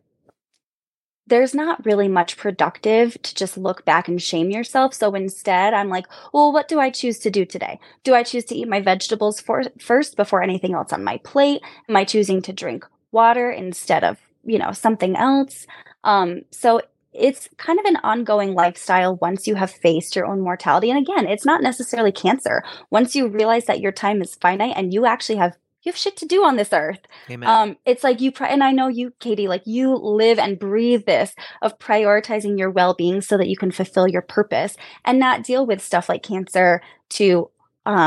C: There's not really much productive to just look back and shame yourself. So instead, I'm like, well, what do I choose to do today? Do I choose to eat my vegetables for, first before anything else on my plate? Am I choosing to drink water instead of, you know, something else? Um, so it's kind of an ongoing lifestyle once you have faced your own mortality. And again, it's not necessarily cancer. Once you realize that your time is finite and you actually have you have shit to do on this earth.
B: Amen.
C: Um, it's like you, pri- and I know you, Katie, like you live and breathe this of prioritizing your well-being so that you can fulfill your purpose and not deal with stuff like cancer to, um,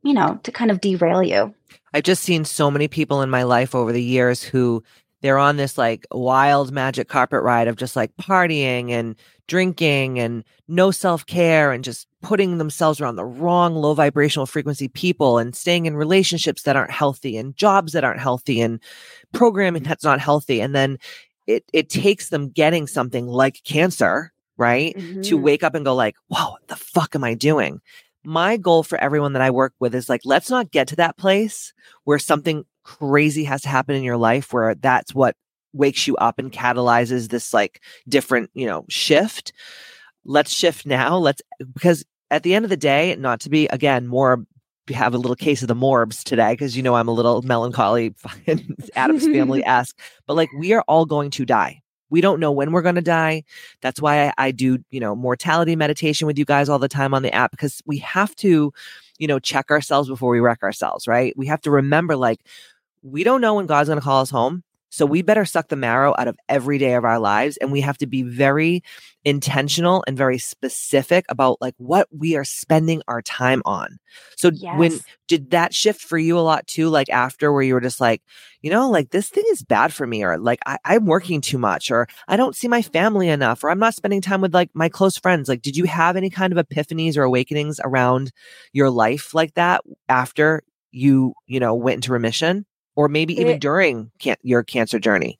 C: you know, to kind of derail you.
B: I've just seen so many people in my life over the years who they're on this like wild magic carpet ride of just like partying and drinking and no self-care and just putting themselves around the wrong low vibrational frequency people and staying in relationships that aren't healthy and jobs that aren't healthy and programming that's not healthy. And then it it takes them getting something like cancer, right? Mm-hmm. To wake up and go like, whoa, what the fuck am I doing? My goal for everyone that I work with is like, let's not get to that place where something crazy has to happen in your life where that's what wakes you up and catalyzes this like different, you know, shift. Let's shift now. Let's, because at the end of the day, not to be, again, more, have a little case of the morbs today, because, you know, I'm a little melancholy, Addams Family-esque, but like we are all going to die. We don't know when we're going to die. That's why I, I do, you know, mortality meditation with you guys all the time on the app, because we have to, you know, check ourselves before we wreck ourselves, right? We have to remember, like, we don't know when God's going to call us home. So we better suck the marrow out of every day of our lives. And we have to be very intentional and very specific about like what we are spending our time on. So yes. When did that shift for you a lot too? Like after where you were just like, you know, like this thing is bad for me, or like I, I'm working too much, or I don't see my family enough, or I'm not spending time with like my close friends. Like, did you have any kind of epiphanies or awakenings around your life like that after you, you know, went into remission? Or maybe even it, during can- your cancer journey?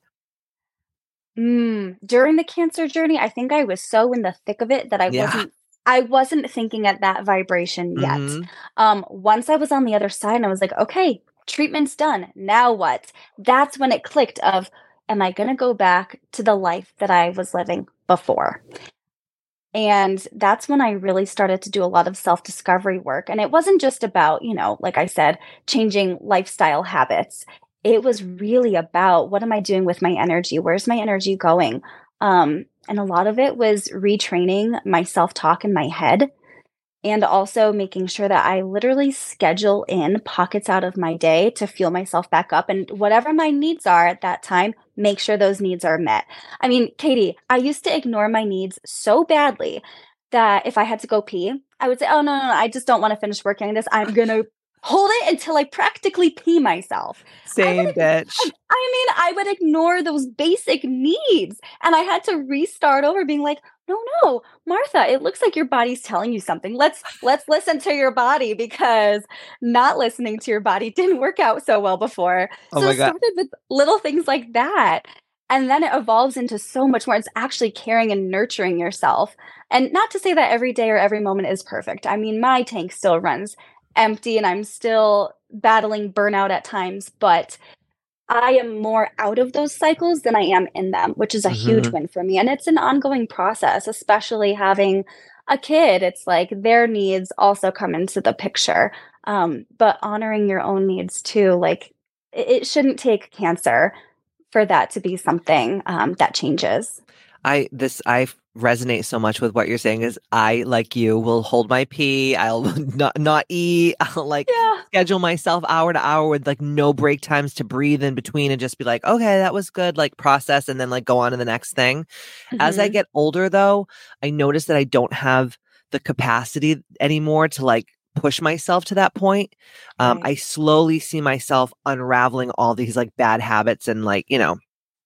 C: Mm, during the cancer journey, I think I was so in the thick of it that I yeah. wasn't I wasn't thinking at that vibration yet. Mm-hmm. Um, once I was on the other side and I was like, okay, treatment's done. Now what? That's when it clicked of, am I going to go back to the life that I was living before? And that's when I really started to do a lot of self-discovery work. And it wasn't just about, you know, like I said, changing lifestyle habits. It was really about, what am I doing with my energy? Where's my energy going? Um, and a lot of it was retraining my self-talk in my head, and also making sure that I literally schedule in pockets out of my day to fuel myself back up. And whatever my needs are at that time, make sure those needs are met. I mean, Katie, I used to ignore my needs so badly that if I had to go pee, I would say, oh, no, no, no, I just don't want to finish working on this. I'm going to hold it until I practically pee myself.
B: Same,
C: would,
B: bitch.
C: I, I mean, I would ignore those basic needs. And I had to restart over being like, no, no, Martha, it looks like your body's telling you something. Let's let's listen to your body, because not listening to your body didn't work out so well before.
B: Oh
C: so
B: my
C: it
B: God.
C: started with little things like that. And then it evolves into so much more. It's actually caring and nurturing yourself. And not to say that every day or every moment is perfect. I mean, my tank still runs empty and I'm still battling burnout at times, but I am more out of those cycles than I am in them, which is a mm-hmm. huge win for me. And it's an ongoing process, especially having a kid. It's like their needs also come into the picture. Um, but honoring your own needs too, like it, it shouldn't take cancer for that to be something um, that changes.
B: I, this, I resonate so much with what you're saying. Is I, like you, will hold my pee. I'll not, not eat. I'll like yeah. schedule myself hour to hour with like no break times to breathe in between and just be like, okay, that was good. Like process and then like go on to the next thing. Mm-hmm. As I get older though, I notice that I don't have the capacity anymore to like push myself to that point. Um, right. I slowly see myself unraveling all these like bad habits and like, you know,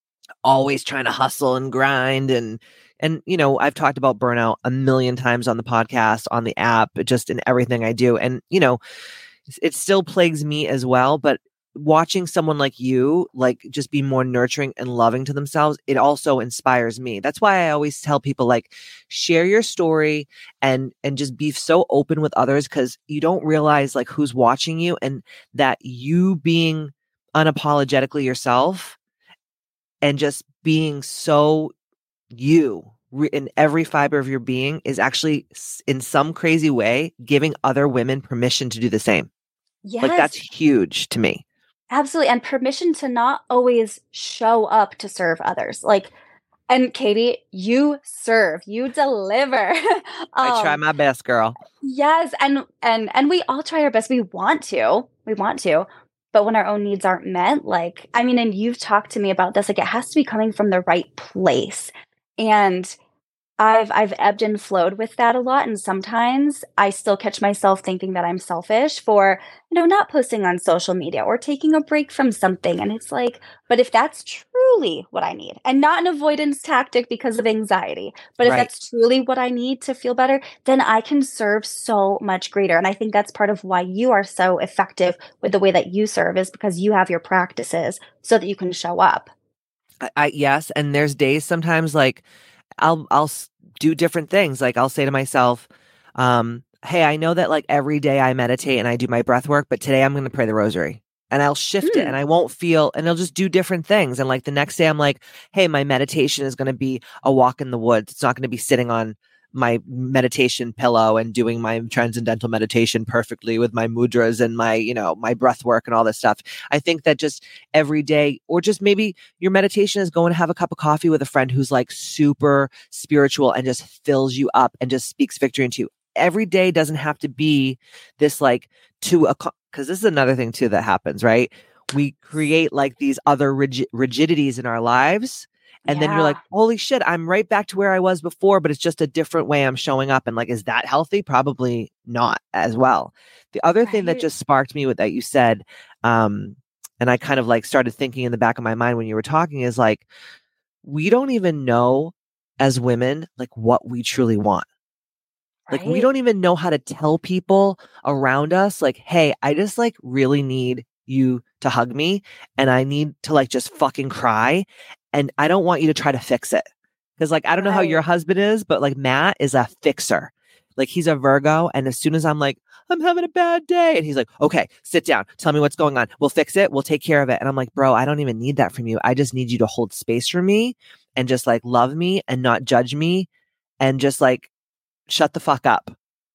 B: always trying to hustle and grind. And, and, you know, I've talked about burnout a million times on the podcast, on the app, just in everything I do. And, you know, it still plagues me as well, but watching someone like you, like just be more nurturing and loving to themselves, it also inspires me. That's why I always tell people like, share your story and, and just be so open with others. Cause you don't realize like who's watching you, and that you being unapologetically yourself and just being so you in every fiber of your being is actually in some crazy way giving other women permission to do the same.
C: Yes.
B: Like that's huge to me.
C: Absolutely. And permission to not always show up to serve others. Like, and Katie, you serve, you deliver. um,
B: I try my best, girl.
C: Yes. And, and, and we all try our best. We want to, we want to. But when our own needs aren't met, like, I mean, and you've talked to me about this, like it has to be coming from the right place. And I've I've ebbed and flowed with that a lot, and sometimes I still catch myself thinking that I'm selfish for, you know, not posting on social media or taking a break from something, and it's like, but if that's truly what I need, and not an avoidance tactic because of anxiety, but if
B: Right.
C: that's truly what I need to feel better, then I can serve so much greater, and I think that's part of why you are so effective with the way that you serve is because you have your practices so that you can show up.
B: I, I yes, and there's days sometimes like I'll I'll s- do different things. Like I'll say to myself, um, "Hey, I know that like every day I meditate and I do my breath work, but today I'm going to pray the rosary." And I'll shift it
C: Mm,
B: and I won't feel, and I'll just do different things. And like the next day, I'm like, "Hey, my meditation is going to be a walk in the woods. It's not going to be sitting on my meditation pillow and doing my transcendental meditation perfectly with my mudras and my, you know, my breath work and all this stuff." I think that just every day, or just maybe your meditation is going to have a cup of coffee with a friend who's like super spiritual and just fills you up and just speaks victory into you. Every day doesn't have to be this like to a, because this is another thing too that happens, right? We create like these other rigid, rigidities in our lives. And then you're like,
C: yeah.
B: holy shit, I'm right back to where I was before, but it's just a different way I'm showing up. And like, is that healthy? Probably not as well. The other thing that
C: Right.
B: just sparked me with that you said, um, and I kind of like started thinking in the back of my mind when you were talking is like, we don't even know as women, like what we truly want. Like we
C: Right.
B: don't even know how to tell people around us, like, hey, I just like really need you to hug me and I need to like just fucking cry. And I don't want you to try to fix it. Cause like, I don't know how your
C: Right.
B: husband is, but like Matt is a fixer. Like he's a Virgo. And as soon as I'm like, I'm having a bad day. And he's like, okay, sit down. Tell me what's going on. We'll fix it. We'll take care of it. And I'm like, bro, I don't even need that from you. I just need you to hold space for me and just like love me and not judge me and just like shut the fuck up,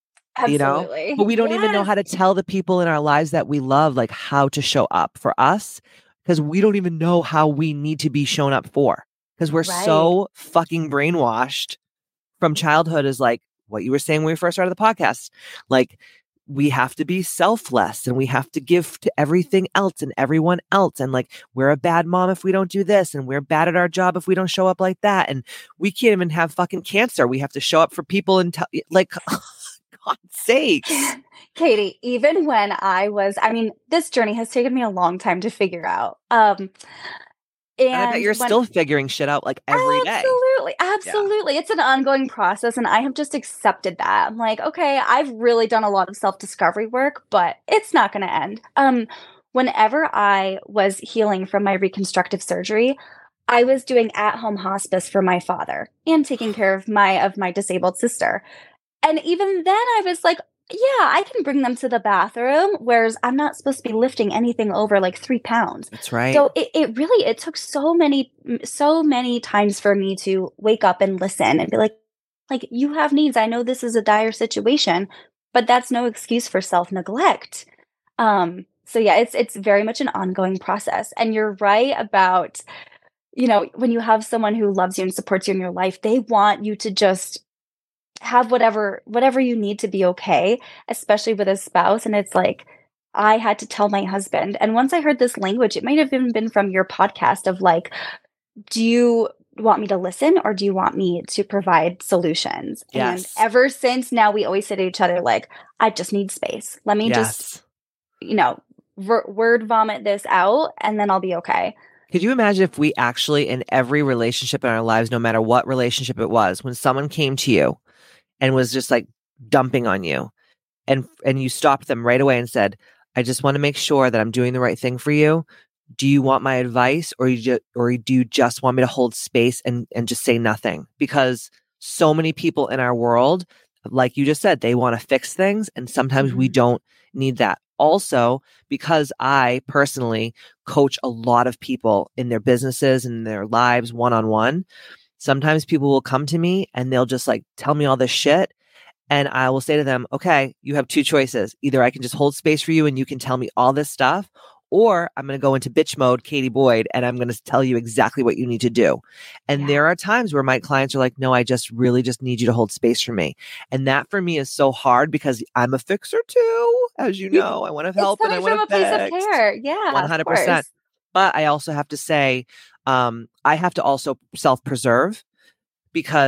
B: you know?
C: Absolutely.
B: But we don't even know
C: Yes.
B: how to tell the people in our lives that we love, like how to show up for us because we don't even know how we need to be shown up for because we're
C: Right.
B: so fucking brainwashed from childhood is like what you were saying when we first started the podcast. Like we have to be selfless and we have to give to everything else and everyone else. And like, we're a bad mom if we don't do this. And we're bad at our job if we don't show up like that. And we can't even have fucking cancer. We have to show up for people and tell, like, God's sakes.
C: Katie, even when I was, I mean, this journey has taken me a long time to figure out. Um,
B: And I bet
C: and
B: you're
C: when
B: still figuring shit out like every day.
C: absolutely,
B: Yeah.
C: absolutely, it's an ongoing process, and I have just accepted that. I'm like, okay, I've really done a lot of self discovery work, but it's not going to end. Um, whenever I was healing from my reconstructive surgery, I was doing at home hospice for my father and taking care of my of my disabled sister. And even then I was like, yeah, I can bring them to the bathroom, whereas I'm not supposed to be lifting anything over like three pounds.
B: That's right.
C: So it, it really, it took so many, so many times for me to wake up and listen and be like, like, you have needs. I know this is a dire situation, but that's no excuse for self-neglect. Um, so yeah, it's it's very much an ongoing process. And you're right about, you know, when you have someone who loves you and supports you in your life, they want you to just have whatever whatever you need to be okay, especially with a spouse, and it's like, I had to tell my husband, and once I heard this language, it might have even been from your podcast of like, "Do you want me to listen or do you want me to provide solutions?" And
B: Yes.
C: ever since now, we always say to each other like, "I just need space. Let me just,
B: Yes.
C: you know, ver word vomit this out, and then I'll be okay."
B: Could you imagine if we actually, in every relationship in our lives, no matter what relationship it was, when someone came to you and was just like dumping on you and and you stopped them right away and said, I just want to make sure that I'm doing the right thing for you. Do you want my advice or you just, or do you just want me to hold space and and just say nothing? Because so many people in our world, like you just said, they want to fix things and sometimes we
C: Mhm.
B: don't need that. Also, because I personally coach a lot of people in their businesses and their lives one-on-one, sometimes people will come to me and they'll just like tell me all this shit. And I will say to them, okay, you have two choices. Either I can just hold space for you and you can tell me all this stuff, or I'm going to go into bitch mode, Katie Boyd, and I'm going to tell you exactly what you need to do. And
C: Yeah.
B: there are times where my clients are like, no, I just really just need you to hold space for me. And that for me is so hard because I'm a fixer too. As you
C: You
B: know, I want to
C: it's
B: help and I
C: coming
B: want
C: from a
B: to
C: place of
B: fix
C: care. Yeah, of
B: one hundred percent.
C: course.
B: But I also have to say, um, I have to also self-preserve because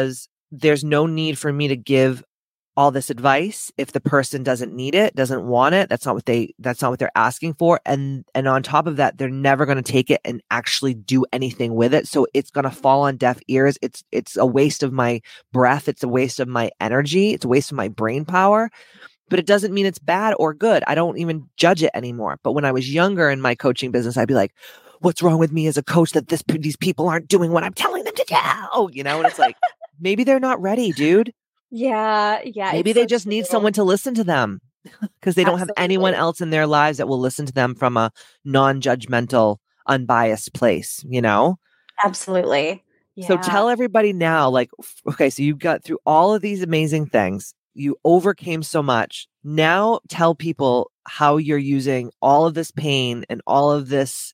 B: there's no need for me to give all this advice if the person doesn't need it, doesn't want it. That's not what they, that's not what they're asking for. And, and on top of that, they're never going to take it and actually do anything with it. So it's going to fall on deaf ears. It's, it's a waste of my breath. It's a waste of my energy. It's a waste of my brain power, but it doesn't mean it's bad or good. I don't even judge it anymore. But when I was younger in my coaching business, I'd be like, what's wrong with me as a coach that this, these people aren't doing what I'm telling them to do? You know, and it's like, maybe they're not ready, dude.
C: Yeah, yeah.
B: Maybe they so just true. need someone to listen to them because they don't Absolutely. have anyone else in their lives that will listen to them from a non-judgmental, unbiased place, you know?
C: Absolutely. Yeah.
B: So tell everybody now, like, okay, so you got through all of these amazing things. You overcame so much. Now tell people how you're using all of this pain and all of this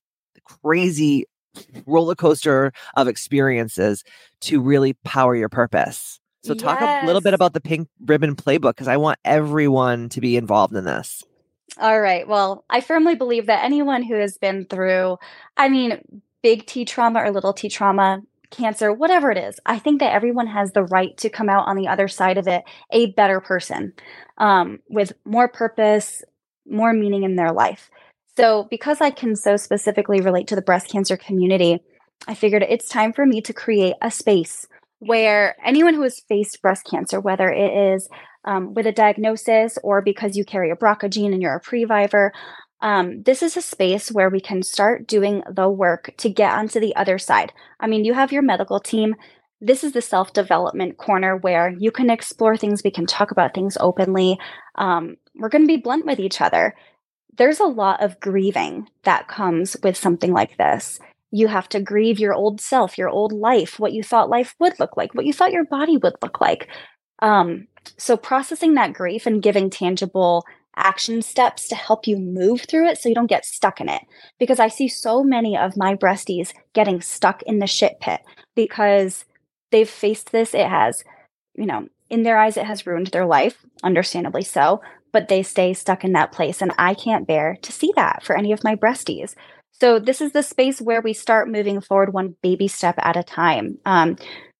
B: crazy roller coaster of experiences to really power your purpose. So talk yes. a little bit about the Pink Ribbon Playbook, because I want everyone to be involved in this.
C: All right. Well, I firmly believe that anyone who has been through, I mean, big T trauma or little T trauma, cancer, whatever it is, I think that everyone has the right to come out on the other side of it a better person, um, with more purpose, more meaning in their life. So because I can so specifically relate to the breast cancer community, I figured it's time for me to create a space where anyone who has faced breast cancer, whether it is um, with a diagnosis or because you carry a B R C A gene and you're a previvor, um, this is a space where we can start doing the work to get onto the other side. I mean, you have your medical team. This is the self-development corner where you can explore things. We can talk about things openly. Um, we're going to be blunt with each other. There's a lot of grieving that comes with something like this. You have to grieve your old self, your old life, what you thought life would look like, what you thought your body would look like. Um, so processing that grief and giving tangible action steps to help you move through it so you don't get stuck in it. Because I see so many of my breasties getting stuck in the shit pit because they've faced this. It has, you know, in their eyes, it has ruined their life, understandably so, but they stay stuck in that place. And I can't bear to see that for any of my breasties. So this is the space where we start moving forward one baby step at a time. Um,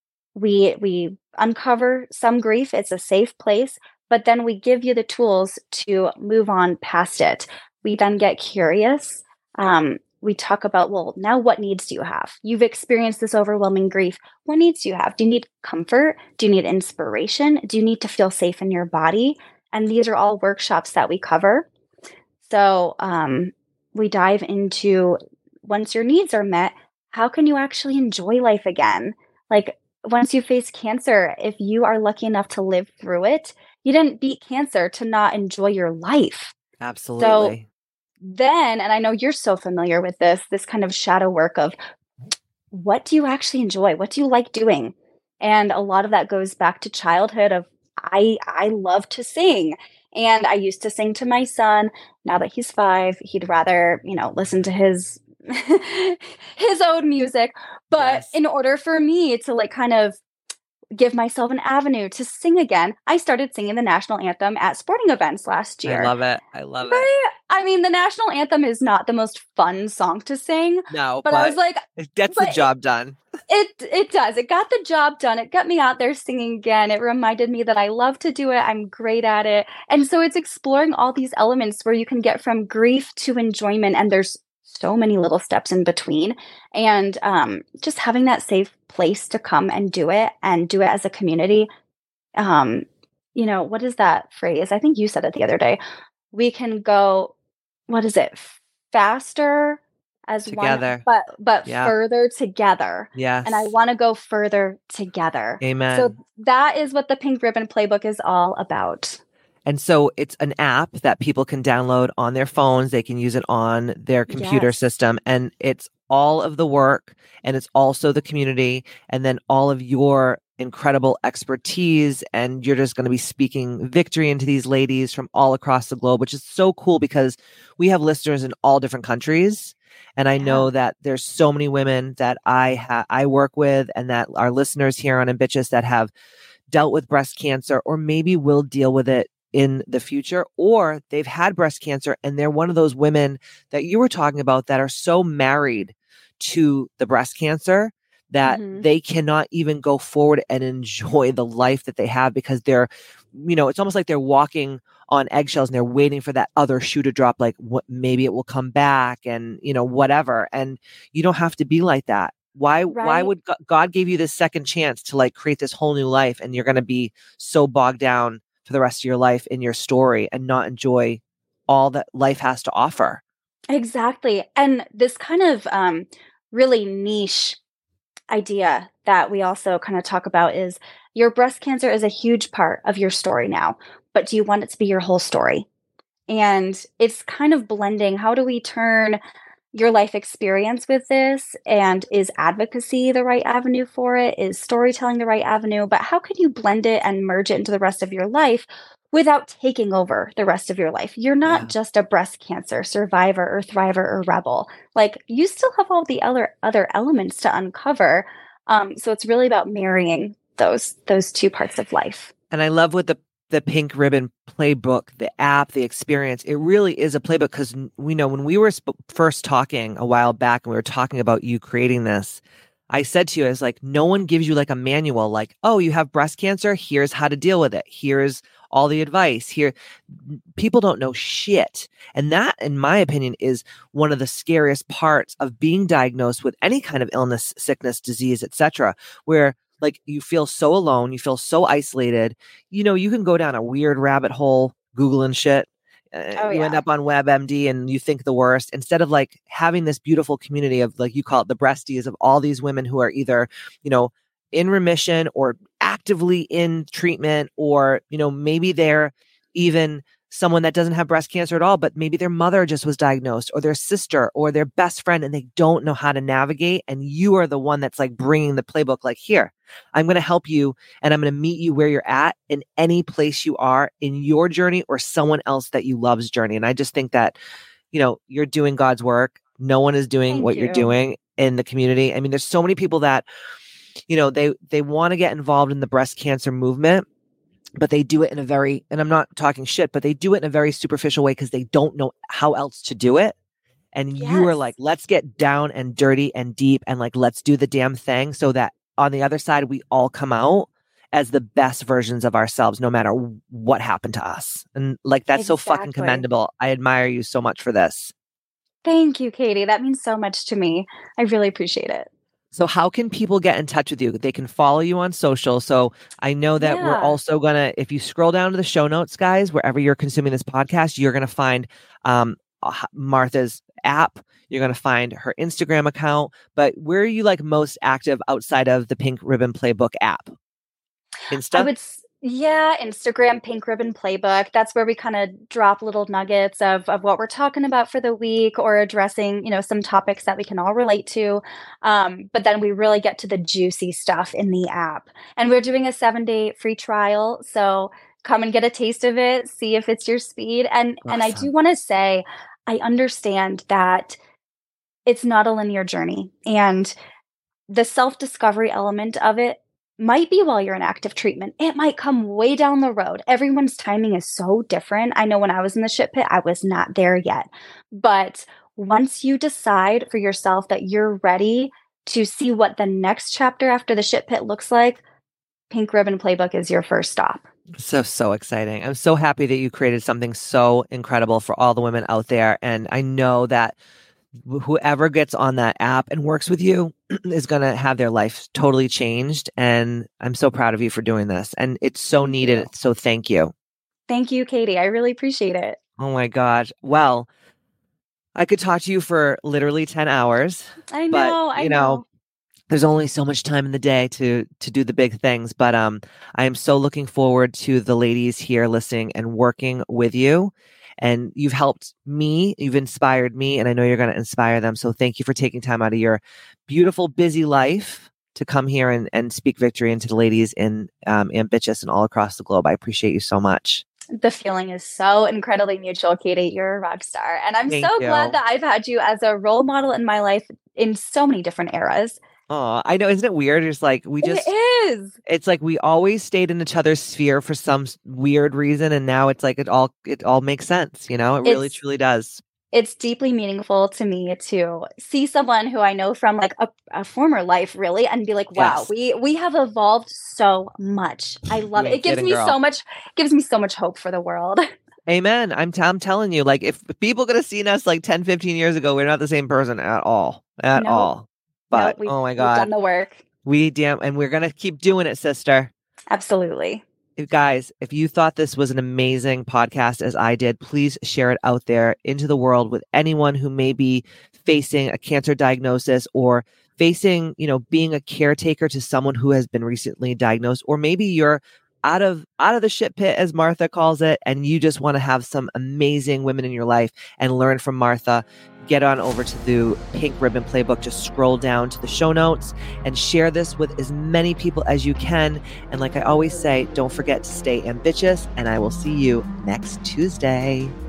C: we we uncover some grief. It's a safe place, but then we give you the tools to move on past it. We then get curious. Um, we talk about, well, now what needs do you have? You've experienced this overwhelming grief. What needs do you have? Do you need comfort? Do you need inspiration? Do you need to feel safe in your body? And these are all workshops that we cover. So, um, we dive into, once your needs are met, how can you actually enjoy life again? Like once you face cancer, if you are lucky enough to live through it, you didn't beat cancer to not enjoy your life.
B: Absolutely.
C: So then, and I know you're so familiar with this, this kind of shadow work of what do you actually enjoy? What do you like doing? And a lot of that goes back to childhood of I I love to sing. And I used to sing to my son. Now that he's five, he'd rather, you know, listen to his his own music. But yes. In order for me to like kind of give myself an avenue to sing again, I started singing the national anthem at sporting events last year.
B: I love it. I love
C: right?
B: it.
C: I mean, the national anthem is not the most fun song to sing.
B: No,
C: but, but I was like,
B: it gets the job done.
C: It it does. It got the job done. It got me out there singing again. It reminded me that I love to do it. I'm great at it. And so it's exploring all these elements where you can get from grief to enjoyment. And there's so many little steps in between. And um, just having that safe place to come and do it and do it as a community. Um, you know, what is that phrase? I think you said it the other day. We can go, what is it? Faster as
B: together.
C: one, but but
B: yeah.
C: further together.
B: Yes.
C: And I want to go further together.
B: Amen.
C: So that is what the Pink Ribbon Playbook is all about.
B: And so it's an app that people can download on their phones. They can use it on their computer
C: yes.
B: system. And it's all of the work, and it's also the community, and then all of your incredible expertise. And you're just going to be speaking victory into these ladies from all across the globe, which is so cool because we have listeners in all different countries. And I yeah. know that there's so many women that I ha- I work with and that our listeners here on Ambitious that have dealt with breast cancer or maybe will deal with it in the future, or they've had breast cancer and they're one of those women that you were talking about that are so married to the breast cancer that
C: Mhm.
B: they cannot even go forward and enjoy the life that they have because they're, you know, it's almost like they're walking on eggshells and they're waiting for that other shoe to drop, like what, maybe it will come back and, you know, whatever. And you don't have to be like that. Why, why
C: Right?
B: would God, God give you this second chance to like create this whole new life and you're going to be so bogged down for the rest of your life in your story and not enjoy all that life has to offer?
C: Exactly. And this kind of um, really niche idea that we also kind of talk about is your breast cancer is a huge part of your story now, but do you want it to be your whole story? And it's kind of blending. How do we turn your life experience with this? And is advocacy the right avenue for it? Is storytelling the right avenue? But how can you blend it and merge it into the rest of your life without taking over the rest of your life? You're not
B: Yeah.
C: just a breast cancer survivor or thriver or rebel. Like you still have all the other other elements to uncover. Um, so it's really about marrying those those two parts of life.
B: And I love what the the Pink Ribbon playbook, the app, the experience, it really is a playbook because we know when we were sp- first talking a while back and we were talking about you creating this, I said to you, I was like, no one gives you like a manual, like, oh, you have breast cancer. Here's how to deal with it. Here's all the advice here. People don't know shit. And that, in my opinion, is one of the scariest parts of being diagnosed with any kind of illness, sickness, disease, et cetera, where like you feel so alone, you feel so isolated. You know, you can go down a weird rabbit hole, Googling shit. Uh,
C: Oh
B: you end
C: yeah.
B: up on WebMD and you think the worst instead of like having this beautiful community of like you call it the breasties of all these women who are either, you know, in remission or actively in treatment, or, you know, maybe they're even someone that doesn't have breast cancer at all, but maybe their mother just was diagnosed or their sister or their best friend and they don't know how to navigate. And you are the one that's like bringing the playbook, like, here, I'm going to help you and I'm going to meet you where you're at in any place you are in your journey or someone else that you love's journey. And I just think that, you know, you're doing God's work. No one is doing
C: Thank
B: what you're
C: you.
B: doing in the community. I mean, there's so many people that, you know, they, they want to get involved in the breast cancer movement, but they do it in a very, and I'm not talking shit, but they do it in a very superficial way because they don't know how else to do it. And you are
C: Yes.
B: like, let's get down and dirty and deep and like, let's do the damn thing so that on the other side, we all come out as the best versions of ourselves, no matter what happened to us. And like, that's so fucking
C: Exactly.
B: commendable. I admire you so much for this.
C: Thank you, Katie. That means so much to me. I really appreciate it.
B: So how can people get in touch with you? They can follow you on social. So I know that we're
C: Yeah.
B: also going to, if you scroll down to the show notes, guys, wherever you're consuming this podcast, you're going to find um, Martha's app. You're going to find her Instagram account. But where are you like most active outside of the Pink Ribbon Playbook app? Insta?
C: I would, s- yeah, Instagram Pink Ribbon Playbook. That's where we kind of drop little nuggets of of what we're talking about for the week or addressing, you know, some topics that we can all relate to. Um, but then we really get to the juicy stuff in the app. And we're doing a seven day free trial. So come and get a taste of it, see if it's your speed. And and I do
B: Awesome.
C: want to say, I understand that it's not a linear journey. And the self-discovery element of it might be while you're in active treatment. It might come way down the road. Everyone's timing is so different. I know when I was in the shit pit, I was not there yet. But once you decide for yourself that you're ready to see what the next chapter after the shit pit looks like, Pink Ribbon Playbook is your first stop.
B: So, so exciting. I'm so happy that you created something so incredible for all the women out there. And I know that whoever gets on that app and works with you is going to have their life totally changed. And I'm so proud of you for doing this. And it's so
C: Thank
B: needed.
C: you.
B: So thank you.
C: Thank you, Katie. I really appreciate it.
B: Oh my gosh. Well, I could talk to you for literally ten hours,
C: I
B: but
C: know, I
B: you know,
C: know.
B: there's only so much time in the day to to do the big things. But um, I am so looking forward to the ladies here listening and working with you. And you've helped me, you've inspired me, and I know you're going to inspire them. So thank you for taking time out of your beautiful, busy life to come here and, and speak victory into the ladies in um, Ambitious and all across the globe. I appreciate you so much.
C: The feeling is so incredibly mutual, Katie. You're a rock star. And I'm
B: Thank
C: so
B: you.
C: glad that I've had you as a role model in my life in so many different eras.
B: Oh, I know. Isn't it weird? It's like we just,
C: It is.
B: it's like we always stayed in each other's sphere for some s- weird reason. And now it's like it all, it all makes sense. You know, it really,
C: It's
B: truly does.
C: it's deeply meaningful to me to see someone who I know from like a, a former life, really, and be like, wow,
B: Yes.
C: we we have evolved so much. I love
B: You
C: it.
B: ain't
C: It gives
B: kidding,
C: me
B: girl.
C: so much, gives me so much hope for the world.
B: Amen. I'm, t- I'm telling you, like, if people could have seen us like ten, fifteen years ago, we're not the same person at all. At
C: Nope.
B: all. But,
C: Nope, we've,
B: oh my
C: we've done
B: God.
C: the work.
B: We damn, and we're going to keep doing it, sister.
C: Absolutely.
B: If- Guys, if you thought this was an amazing podcast as I did, please share it out there into the world with anyone who may be facing a cancer diagnosis or facing, you know, being a caretaker to someone who has been recently diagnosed, or maybe you're out of out of the shit pit, as Martha calls it, and you just want to have some amazing women in your life and learn from Martha. Get on over to the Pink Ribbon Playbook. Just scroll down to the show notes and share this with as many people as you can. And like I always say, don't forget to stay ambitious, and I will see you next Tuesday.